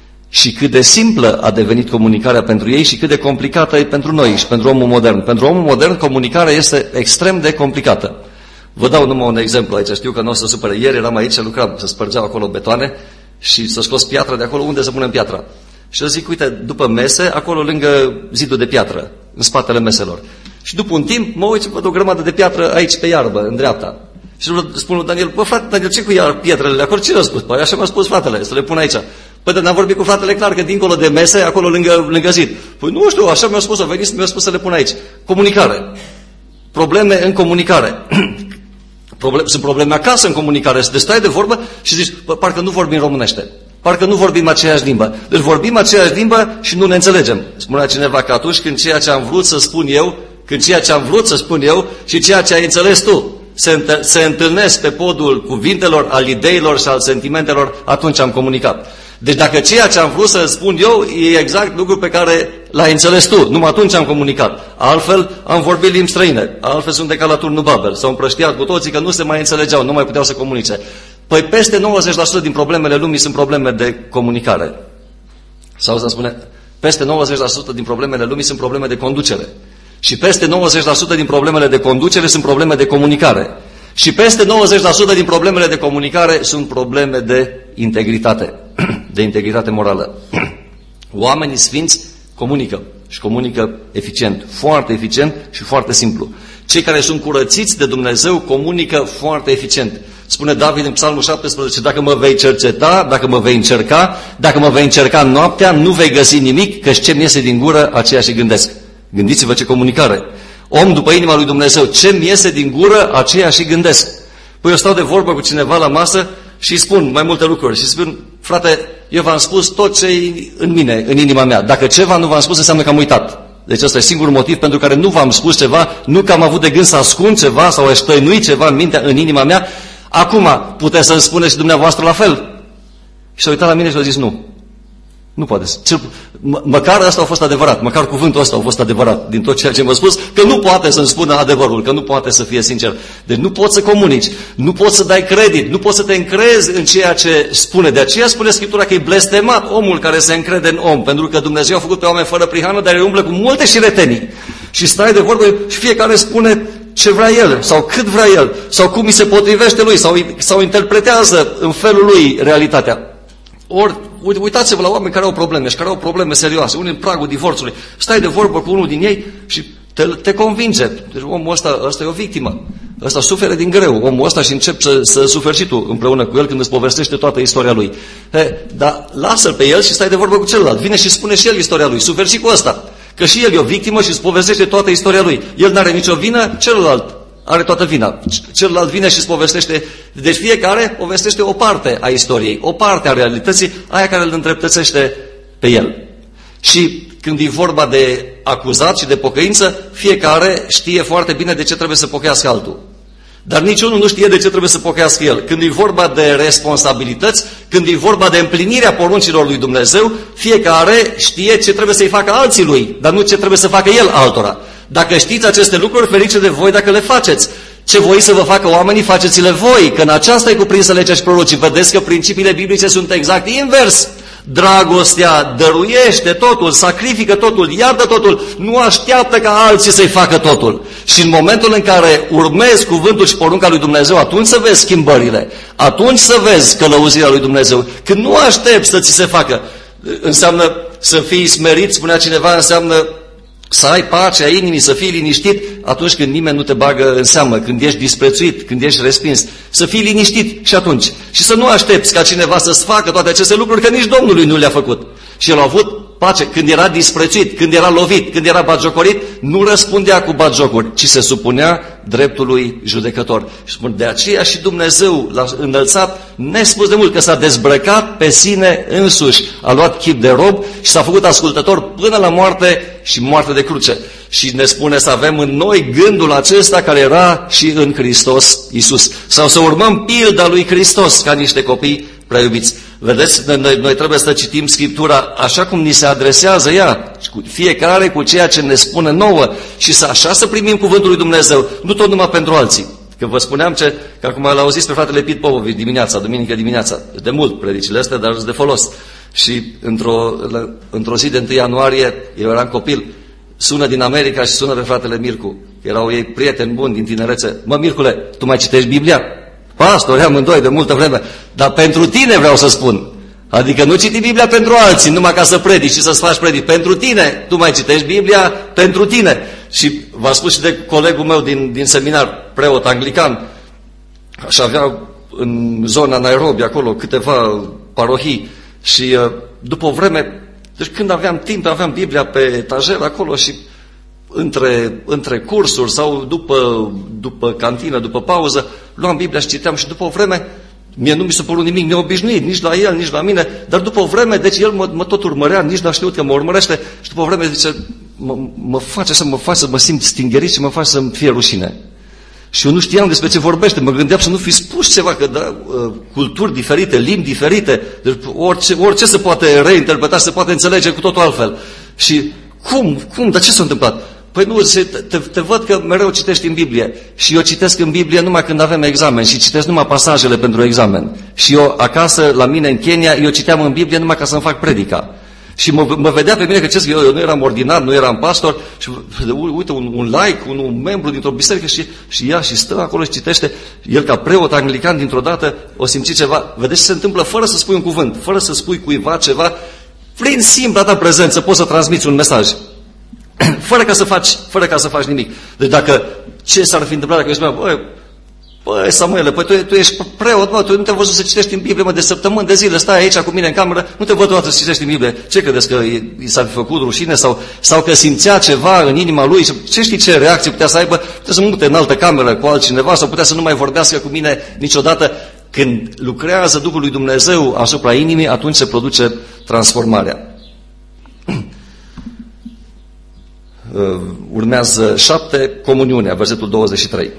și cât de simplă a devenit comunicarea pentru ei și cât de complicată e pentru noi și pentru omul modern. Pentru omul modern, comunicarea este extrem de complicată. Vă dau numai un exemplu aici, știu că nu o să supere. Ieri eram aici, lucram, se spărgeau acolo betoane și să scos piatra de acolo, unde să punem piatra. Și eu zic, uite, după mese, acolo lângă zidul de piatră, în spatele meselor. Și după un timp, mă uit și văd o grămadă de piatră aici pe iarbă, în dreapta. Și spun lui Daniel, bă frate, Daniel, ce cu iar pietrele acolo? Ce le-a spus? Păi așa mi-a spus fratele, să le pun aici. Păi, dar n-am vorbit cu fratele clar că dincolo de mese, acolo lângă, lângă zid. Păi nu știu, așa mi-a spus, a venit, mi-a spus să le pun aici. Comunicare. Probleme în comunicare. Problem, sunt probleme acasă în comunicare. Să te stai de vorbă și zici, bă, parcă nu vorbim românește. Parcă nu vorbim aceeași limbă. Deci vorbim aceeași limbă și nu ne înțelegem. Spunea cineva că atunci când ceea ce am vrut să spun eu, când ceea ce am vrut să spun eu și ceea ce ai înțeles tu se, se întâlnesc pe podul cuvintelor, al ideilor și al sentimentelor, atunci am comunicat. Deci dacă ceea ce am vrut să spun eu e exact lucrul pe care l-ai înțeles tu, numai atunci am comunicat. Altfel am vorbit limbi străine, altfel sunt de ca la turnul Babel. S-au împrăștiat cu toții că nu se mai înțelegeau, nu mai puteau să comunice. Păi peste nouăzeci la sută din problemele lumii sunt probleme de comunicare. Sau să spune, peste nouăzeci la sută din problemele lumii sunt probleme de conducere. Și peste nouăzeci la sută din problemele de conducere sunt probleme de comunicare. Și peste nouăzeci la sută din problemele de comunicare sunt probleme de integritate, de integritate morală. Oamenii sfinți comunică și comunică eficient, foarte eficient și foarte simplu. Cei care sunt curățiți de Dumnezeu comunică foarte eficient. Spune David în Psalmul șaptesprezece, dacă mă vei cerceta, dacă mă vei încerca, dacă mă vei încerca noaptea, nu vei găsi nimic, căci ce-mi iese din gură, aceea și gândesc. Gândiți-vă ce comunicare. Om după inima lui Dumnezeu, ce-mi iese din gură, aceea și gândesc. Păi eu stau de vorbă cu cineva la masă și spun mai multe lucruri. Și spun, frate, eu v-am spus tot ce e în mine, în inima mea. Dacă ceva nu v-am spus, înseamnă că am uitat. Deci ăsta e singurul motiv pentru care nu v-am spus ceva, nu că am avut de gând să ascund ceva sau aș tăinui ceva în mintea, în inima mea. Acum puteți să-mi spuneți și dumneavoastră la fel. Și s-a uitat la mine și a zis nu. Nu poate. Cel, mă, măcar asta a fost adevărat, măcar cuvântul ăsta a fost adevărat din tot ceea ce m-a spus, că nu poate să-mi spună adevărul, că nu poate să fie sincer. Deci nu poți să comunici, nu poți să dai credit, nu poți să te încrezi în ceea ce spune. De aceea spune Scriptura că e blestemat omul care se încrede în om, pentru că Dumnezeu a făcut pe oameni fără prihană, dar îi umblă cu multe șiretenii. Și stai de vorbă și fiecare spune ce vrea el, sau cât vrea el, sau cum îi se potrivește lui, sau, sau interpretează în felul lui realitatea. Ori, uitați-vă la oameni care au probleme și care au probleme serioase, unii în pragul divorțului. Stai de vorbă cu unul din ei și te, te convinge. Deci omul ăsta, ăsta e o victimă. Ăsta suferă din greu. Omul ăsta și începi să, să suferi și tu împreună cu el când îți povestește toată istoria lui. He, dar lasă-l pe el și stai de vorbă cu celălalt. Vine și spune și el istoria lui. Suferi și cu ăsta. Că și el e o victimă și îți povestește toată istoria lui. El n-are nicio vină, celălalt are toată vina. Celălalt vine și îți povestește. Deci fiecare povestește o parte a istoriei, o parte a realității, aia care îl îndreptățește pe el. Și când e vorba de acuzat și de pocăință, fiecare știe foarte bine de ce trebuie să pocăiască altul. Dar niciunul nu știe de ce trebuie să pocăiască el. Când e vorba de responsabilități, când e vorba de împlinirea poruncilor lui Dumnezeu, fiecare știe ce trebuie să-i facă alții lui, dar nu ce trebuie să facă el altora. Dacă știți aceste lucruri, ferice de voi dacă le faceți. Ce voi să vă facă oamenii, faceți-le voi, că în aceasta e cuprinsă legea și prorocii. Vedeți că principiile biblice sunt exact invers. Dragostea dăruiește totul, sacrifică totul, iartă totul, nu așteaptă ca alții să-i facă totul. Și în momentul în care urmezi cuvântul și porunca lui Dumnezeu, atunci să vezi schimbările, atunci să vezi călăuzirea lui Dumnezeu. Când nu aștepți să ți se facă, înseamnă să fii smerit, spunea cineva, înseamnă să ai pacea inimii, să fii liniștit atunci când nimeni nu te bagă în seamă, când ești disprețuit, când ești respins. Să fii liniștit și atunci. Și să nu aștepți ca cineva să-ți facă toate aceste lucruri, că nici Domnului nu le-a făcut. Și el a avut pace când era disprețuit, când era lovit, când era batjocorit, nu răspundea cu batjocuri, ci se supunea dreptului judecător. Și spun, de aceea și Dumnezeu l-a înălțat nespus de mult, că s-a dezbrăcat pe sine însuși, a luat chip de rob și s-a făcut ascultător până la moarte și moarte de cruce. Și ne spune să avem în noi gândul acesta care era și în Hristos Iisus. Sau să urmăm pilda lui Hristos ca niște copii prea iubiți. Vedeți, noi, noi trebuie să citim Scriptura așa cum ni se adresează ea, fiecare cu ceea ce ne spune nouă și să așa să primim cuvântul lui Dumnezeu, nu tot numai pentru alții. Că vă spuneam ce, că acum l-au auzit pe fratele Pit Popovici dimineața, duminică dimineața, de mult predicile astea, dar sunt de folos. Și într-o, într-o zi de întâi ianuarie, eu eram copil, sună din America și sună pe fratele Mircu, erau ei prieteni buni din tinerețe. Mă, Mircule, tu mai citești Biblia? Pastor, amândoi de multă vreme, dar pentru tine vreau să spun. Adică nu citi Biblia pentru alții, numai ca să predici și să-ți faci predici. Pentru tine, tu mai citești Biblia pentru tine. Și v-a spus și de colegul meu din, din seminar, preot anglican, și avea în zona Nairobi, acolo, câteva parohii. Și după o vreme, deci când aveam timp, aveam Biblia pe etajer acolo și între, între cursuri sau după, după cantină, după pauză, luam Biblia și citeam și după o vreme, mie nu mi s-a părut nimic neobișnuit, nici la el, nici la mine, dar după o vreme, deci el mă, mă tot urmărea, nici n-a știut că mă urmărește și după o vreme zice, mă, mă face să mă fac să mă simt stingerit și mă face să-mi fie rușine. Și eu nu știam despre ce vorbește, mă gândeam să nu fi spus ceva, că da, culturi diferite, limbi diferite, deci orice, orice se poate reinterpreta, se poate înțelege cu totul altfel. Și cum, cum, dar ce s-a întâmplat? Păi nu, te, te văd că mereu citești în Biblie și eu citesc în Biblie numai când avem examen și citesc numai pasajele pentru examen. Și eu acasă, la mine în Kenya, eu citeam în Biblie numai ca să-mi fac predica. Și mă, mă vedea pe mine că ce eu, eu nu eram ordinar, nu eram pastor și uite, un, un laic, un, un membru dintr-o biserică și, și ia și stă acolo și citește. El ca preot anglican dintr-o dată o simți ceva. Vedeți ce se întâmplă fără să spui un cuvânt, fără să spui cuiva ceva, prin simpla ta prezență poți să transmiți un mesaj. Fără ca să faci, fără ca să faci nimic. Deci dacă, ce s-ar fi întâmplat dacă eu spuneam, băi, băi, Samuele, păi tu, tu ești preot, mă, tu nu te-ai văzut să citești în Biblie, mă, de săptămâni de zile, stai aici cu mine în cameră, nu te văd toată să citești în Biblie. Ce credeți, că i s-ar fi făcut rușine sau, sau că simțea ceva în inima lui? Ce știi ce reacție putea să aibă? Putea să mute în altă cameră cu altcineva sau putea să nu mai vorbească cu mine niciodată. Când lucrează Duhul lui Dumnezeu asupra inimii, atunci se produce transformarea. Urmează șapte, comuniunea, versetul douăzeci și trei.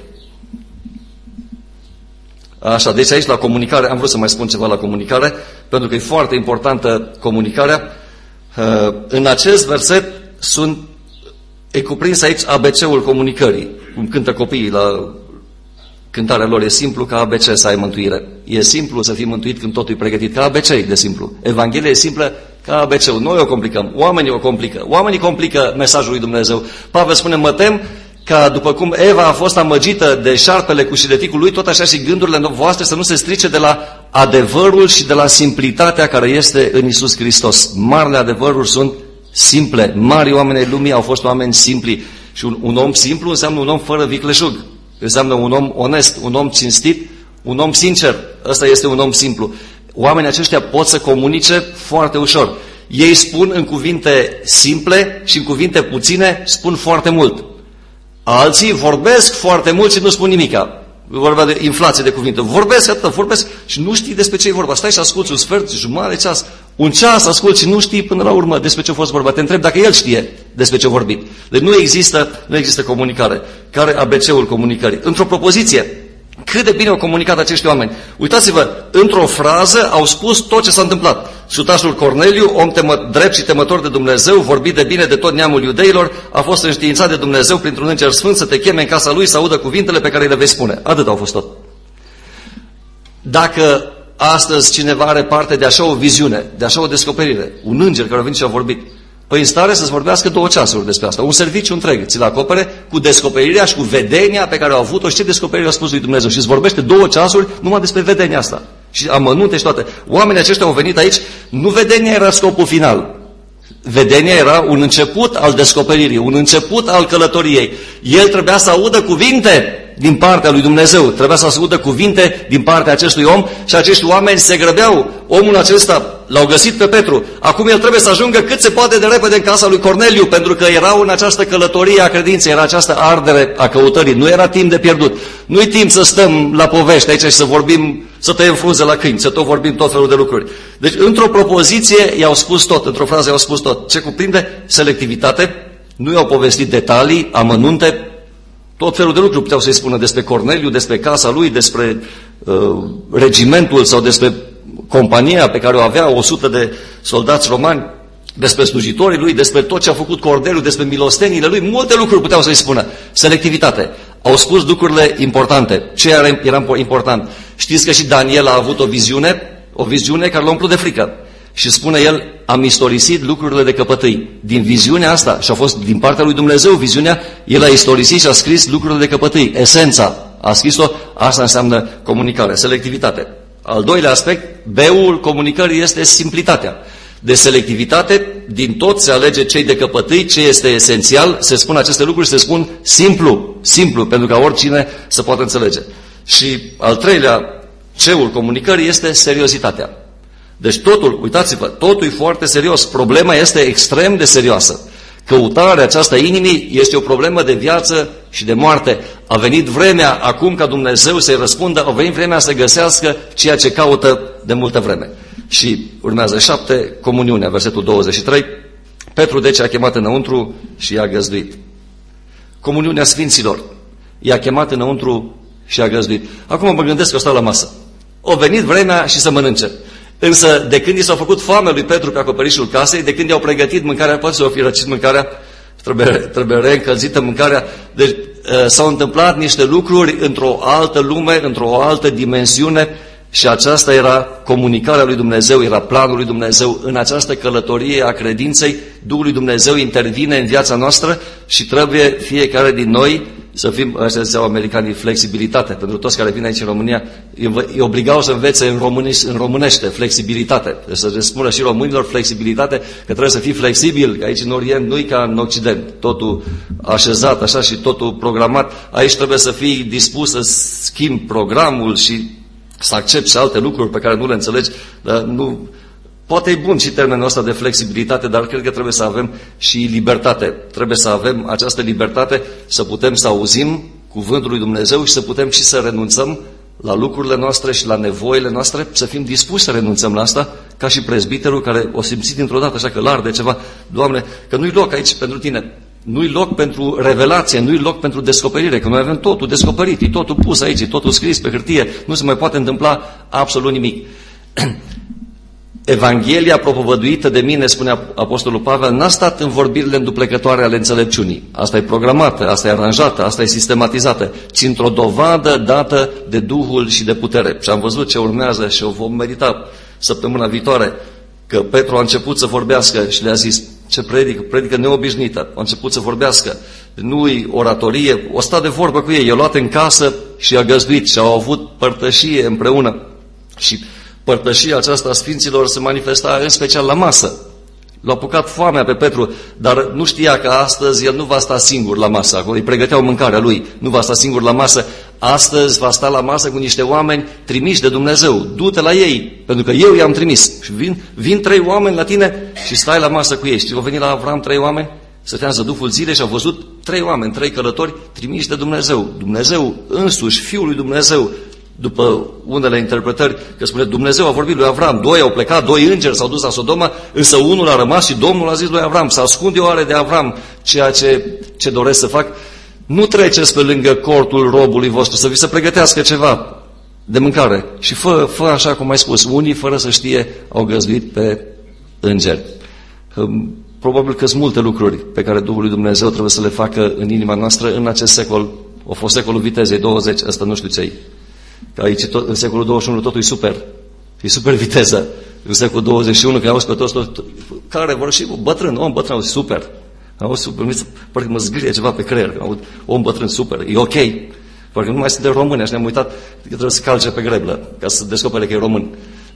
Așa, deci aici la comunicare, am vrut să mai spun ceva la comunicare, pentru că e foarte importantă comunicarea. În acest verset sunt, e cuprins aici A B C-ul comunicării, cum cântă copiii la cântarea lor, e simplu ca A B C să ai mântuire. E simplu să fii mântuit când totul e pregătit, ca A B C e de simplu. Evanghelia e simplă ca A B C-ul. Noi o complicăm, oamenii o complică. Oamenii complică mesajul lui Dumnezeu. Pavel spune, mă tem ca după cum Eva a fost amăgită de șarpele cu șireticul lui, tot așa și gândurile voastre să nu se strice de la adevărul și de la simplitatea care este în Iisus Hristos. Marile adevăruri sunt simple. Marii oameni ai lumii au fost oameni simpli. Și un, un om simplu înseamnă un om fără vicleșug. Înseamnă un om onest, un om cinstit, un om sincer. Ăsta este un om simplu. Oamenii aceștia pot să comunice foarte ușor. Ei spun în cuvinte simple și în cuvinte puține spun foarte mult. Alții vorbesc foarte mult și nu spun nimica. Vorba de inflație de cuvinte. Vorbesc atât, vorbesc și nu știi despre ce e vorba. Stai și asculți un sfert, jumătate de ceas, un ceas asculți și nu știi până la urmă despre ce a fost vorba. Te întreb dacă el știe despre ce a vorbit. Deci nu există, nu există comunicare. Care A B C-ul comunicării? Într-o propoziție, cât de bine au comunicat acești oameni. Uitați-vă, într-o frază au spus tot ce s-a întâmplat. Sutașul Corneliu, om temă, drept și temător de Dumnezeu, vorbit de bine de tot neamul iudeilor, a fost înștiințat de Dumnezeu printr-un înger sfânt să te cheme în casa lui să audă cuvintele pe care le vei spune. Atât au fost tot. Dacă astăzi cineva are parte de așa o viziune, de așa o descoperire, un înger care a venit și a vorbit. Păi în stare să-ți vorbească două ceasuri despre asta, un serviciu întreg, ți-l acopere cu descoperirea și cu vedenia pe care au avut-o și ce descoperire a spus lui Dumnezeu. Și îți vorbește două ceasuri numai despre vedenia asta. Și amănunte și toate. Oamenii aceștia au venit aici, nu vedenia era scopul final. Vedenia era un început al descoperirii, un început al călătoriei. El trebuia să audă cuvinte din partea lui Dumnezeu, trebuia să audă cuvinte din partea acestui om și acești oameni se grăbeau. Omul acesta l-au găsit pe Petru. Acum el trebuie să ajungă cât se poate de repede în casa lui Corneliu, pentru că erau în această călătorie a credinței, era această ardere a căutării. Nu era timp de pierdut. Nu-i timp să stăm la povești aici și să vorbim, să tăiem frunze la câini, să tot vorbim tot felul de lucruri. Deci, într-o propoziție i-au spus tot, într-o frază i-au spus tot. Ce cuprinde? Selectivitate. Nu i-au povestit detalii, amănunte, tot felul de lucruri puteau să-i spună despre Corneliu, despre casa lui, despre uh, regimentul sau despre compania pe care o avea, o sută de soldați romani, despre slujitorii lui, despre tot ce a făcut Corneliu, despre milostenile lui, multe lucruri puteau să-i spună. Selectivitate. Au spus lucrurile importante. Ce era, era important? Știți că și Daniel a avut o viziune, o viziune care l-a umplut de frică. Și spune el, am istorisit lucrurile de căpătâi. Din viziunea asta, și a fost din partea lui Dumnezeu viziunea, el a istorisit și a scris lucrurile de căpătâi. Esența a scris-o, asta înseamnă comunicare, selectivitate. Al doilea aspect, B-ul comunicării este simplitatea. De selectivitate, din tot se alege cei de căpătâi, ce este esențial, se spun aceste lucruri, se spun simplu, simplu, pentru ca oricine să poată înțelege. Și al treilea, C-ul comunicării este seriozitatea. Deci totul, uitați-vă, totul e foarte serios. Problema este extrem de serioasă. Căutarea aceasta inimii este o problemă de viață și de moarte. A venit vremea acum ca Dumnezeu să-i răspundă, a venit vremea să găsească ceea ce caută de multă vreme. Și urmează șapte, comuniunea, versetul douăzeci și trei. Petru deci a chemat înăuntru și i-a găzduit. Comuniunea Sfinților. I-a chemat înăuntru și i-a găzduit. Acum mă gândesc că stau la masă. A venit vremea și să mănânce. Însă, de când i s-a făcut foame lui Petru pe acoperișul casei, de când i-au pregătit mâncarea, poate să o fi răcit mâncarea, trebuie, trebuie reîncălzită mâncarea, deci s-au întâmplat niște lucruri într-o altă lume, într-o altă dimensiune și aceasta era comunicarea lui Dumnezeu, era planul lui Dumnezeu. În această călătorie a credinței, Duhul lui Dumnezeu intervine în viața noastră și trebuie fiecare din noi să fim, ăștia ziceau americanii, flexibilitate. Pentru toți care vin aici în România, îi obligau să învețe în, românește, în românește flexibilitate. Deci să le spună și românilor flexibilitate, că trebuie să fii flexibil, că aici în Orient nu e ca în Occident. Totul așezat așa și totul programat. Aici trebuie să fii dispus să schimbi programul și să accepti și alte lucruri pe care nu le înțelegi. Dar nu... Poate e bun și termenul ăsta de flexibilitate, dar cred că trebuie să avem și libertate. Trebuie să avem această libertate, să putem să auzim cuvântul lui Dumnezeu și să putem și să renunțăm la lucrurile noastre și la nevoile noastre, să fim dispuși să renunțăm la asta, ca și prezbiterul care o simțit dintr-o dată, așa că l-arde ceva. Doamne, că nu-i loc aici pentru tine. Nu-i loc pentru revelație, nu-i loc pentru descoperire, că noi avem totul descoperit, e totul pus aici, e totul scris pe hârtie, nu se mai poate întâmpla absolut nimic. Evanghelia propovăduită de mine, spune Apostolul Pavel, n-a stat în vorbirile înduplecătoare ale înțelepciunii. Asta e programată, asta e aranjată, asta e sistematizată, ci într-o dovadă dată de Duhul și de putere. Și am văzut ce urmează și o vom medita săptămâna viitoare, că Petru a început să vorbească și le-a zis, ce predică, predică neobișnuită, a început să vorbească, nu-i oratorie, o sta de vorbă cu ei, i-a luat în casă și i-a găzduit și au avut părtășie împreună. Și părtășia aceasta a Sfinților se manifesta în special la masă. L-a apucat foamea pe Petru, dar nu știa că astăzi el nu va sta singur la masă. Acolo îi pregăteau mâncarea lui, nu va sta singur la masă. Astăzi va sta la masă cu niște oameni trimiși de Dumnezeu. Du-te la ei, pentru că eu i-am trimis. Și vin, vin trei oameni la tine și stai la masă cu ei. Știi, au venit la Avram trei oameni, stăteam zăduful zilei și au văzut trei oameni, trei călători trimiși de Dumnezeu. Dumnezeu însuși, Fiul lui Dumnezeu, după unele interpretări, că spune Dumnezeu a vorbit lui Avram, doi au plecat, doi îngeri s-au dus la Sodoma, însă unul a rămas și Domnul a zis lui Avram, să ascunde oare de Avram ceea ce, ce doresc să fac? Nu treceți pe lângă cortul robului vostru, să vi se pregătească ceva de mâncare. Și fă, fă așa cum ai spus, unii fără să știe au găzduit pe îngeri. Probabil că sunt multe lucruri pe care Duhul lui Dumnezeu trebuie să le facă în inima noastră în acest secol. A fost secolul vitezei douăzeci, ăsta nu știu ce-i. Că aici tot, în secolul douăzeci și unu totul e super. E super viteză. În secolul douăzeci și unu, când auzi pe toți, toți care vor și bătrân, om bătrân, super. Auzi super, parcă mă zgârie ceva pe creier, aud om bătrân, super, e ok. Parcă nu mai suntem români, așa ne-am uitat că trebuie să calce pe greblă, ca să descopere că e român.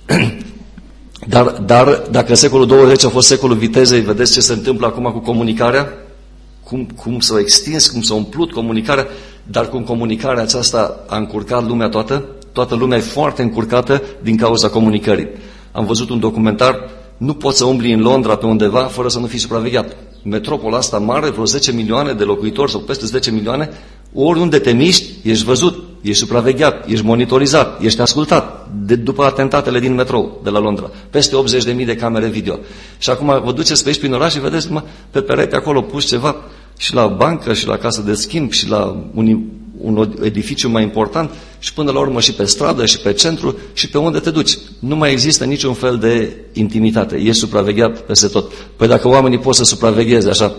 Dar, dar dacă secolul douăzeci a fost secolul vitezei, vedeți ce se întâmplă acum cu comunicarea? Cum, cum s-a extins, cum s-a umplut comunicarea, dar cum comunicarea aceasta a încurcat lumea toată, toată lumea e foarte încurcată din cauza comunicării. Am văzut un documentar, nu poți să umbli în Londra pe undeva fără să nu fii supravegheat. Metropola asta mare, vreo zece milioane de locuitori sau peste zece milioane, oriunde te miști, ești văzut, ești supravegheat, ești monitorizat, ești ascultat de, după atentatele din metrou de la Londra. Peste optzeci de mii de camere video. Și acum vă duceți pe aici prin oraș și vedeți mă, pe perete acolo pus ceva și la bancă, și la casă de schimb, și la un, un edificiu mai important și până la urmă și pe stradă, și pe centru, și pe unde te duci. Nu mai există niciun fel de intimitate. Ești supravegheat peste tot. Păi dacă oamenii pot să supravegheze așa,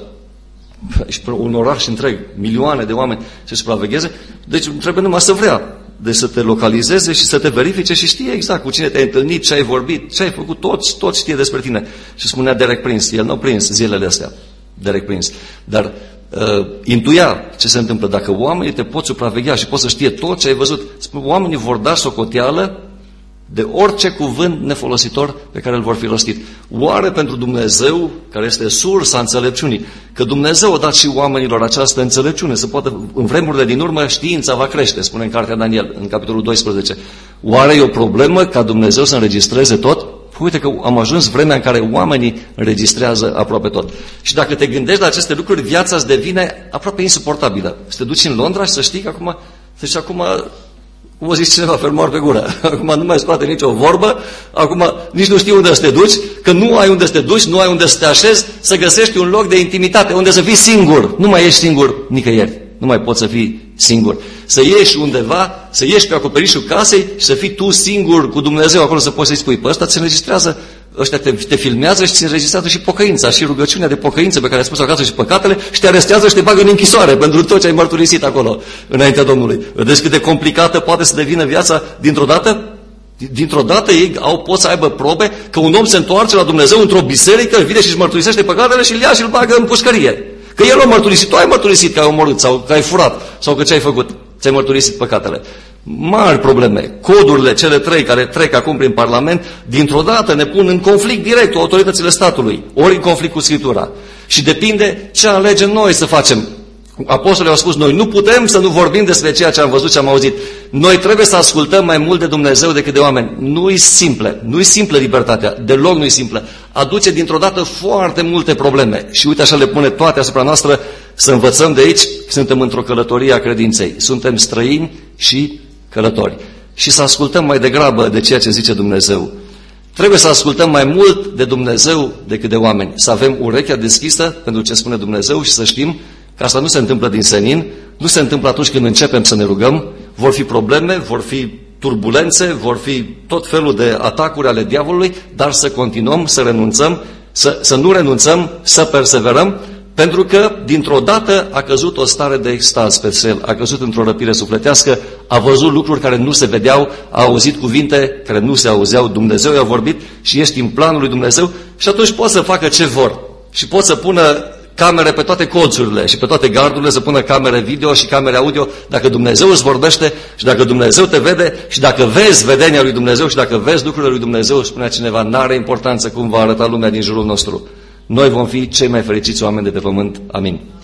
și un oraș întreg, milioane de oameni să supravegheze, deci trebuie numai să vrea. Deci să te localizeze și să te verifice și știe exact cu cine te-ai întâlnit, ce ai vorbit, ce ai făcut, toți, toți știe despre tine. Și spunea Derek Prince, el nu a prins zilele astea, Derek Prince, dar uh, intuia ce se întâmplă. Dacă oamenii te pot supraveghea și pot să știe tot ce ai văzut, oamenii vor da socoteală de orice cuvânt nefolositor pe care îl vor fi rostit. Oare pentru Dumnezeu, care este sursa înțelepciunii, că Dumnezeu a dat și oamenilor această înțelepciune, să poată, în vremurile din urmă, știința va crește, spune în cartea Daniel, în capitolul doisprezece. Oare e o problemă ca Dumnezeu să înregistreze tot? Uite că am ajuns vremea în care oamenii înregistrează aproape tot. Și dacă te gândești la aceste lucruri, viața îți devine aproape insuportabilă. Să te duci în Londra și să știi că acum, deci acum cum a zis cineva, fermoar pe gură. Acum nu mai scoate nicio vorbă, acum nici nu știi unde să te duci, că nu ai unde să te duci, nu ai unde să te așezi, să găsești un loc de intimitate, unde să fii singur. Nu mai ești singur nicăieri. Nu mai poți să fii singur. Să ieși undeva, să ieși pe acoperișul casei și să fii tu singur cu Dumnezeu acolo, să poți să-i spui, pe ăsta ți înregistrează, ăștia te, te filmează și ți înregistrează și pocăința, și rugăciunea de pocăință pe care ai spus acasă și păcatele și te arestează și te bagă în închisoare pentru tot ce ai mărturisit acolo, înaintea Domnului. Vedeți cât de complicată poate să devină viața dintr-o dată? Dintr-o dată ei au, pot să aibă probe că un om se întoarce la Dumnezeu într-o biserică, vine și își mărturisește păcatele și îl ia și îl bagă în pușcărie. Că el a mărturisit, tu ai mărturisit că ai omorât sau că ai furat sau că ce ai făcut, ți-ai mărturisit păcatele. Mari probleme. Codurile, cele trei care trec acum prin Parlament, dintr-o dată ne pun în conflict direct cu autoritățile statului, ori în conflict cu Scriptura. Și depinde ce alegem noi să facem. Apostolii au spus, noi nu putem să nu vorbim despre ceea ce am văzut și am auzit. Noi trebuie să ascultăm mai mult de Dumnezeu decât de oameni. Nu-i simplă, nu-i simplă libertatea, deloc nu-i simplă. Aduce dintr-o dată foarte multe probleme. Și uite așa le pune toate asupra noastră, să învățăm de aici că suntem într-o călătorie a credinței. Suntem străini și călători. Și să ascultăm mai degrabă de ceea ce zice Dumnezeu. Trebuie să ascultăm mai mult de Dumnezeu decât de oameni. Să avem urechea deschisă pentru ce spune Dumnezeu și să știm că asta nu se întâmplă din senin, nu se întâmplă atunci când începem să ne rugăm, vor fi probleme, vor fi turbulențe, vor fi tot felul de atacuri ale diavolului, dar să continuăm, să renunțăm, să, să nu renunțăm, să perseverăm, pentru că dintr-o dată a căzut o stare de extaz peste el, a căzut într-o răpire sufletească, a văzut lucruri care nu se vedeau, a auzit cuvinte care nu se auzeau, Dumnezeu i-a vorbit și ești în planul lui Dumnezeu și atunci pot să facă ce vor și pot să pună camere pe toate colțurile și pe toate gardurile, să pună camere video și camere audio, dacă Dumnezeu îți vorbește și dacă Dumnezeu te vede și dacă vezi vedenia lui Dumnezeu și dacă vezi lucrurile lui Dumnezeu, spunea cineva, n-are importanță cum va arăta lumea din jurul nostru. Noi vom fi cei mai fericiți oameni de pe pământ. Amin.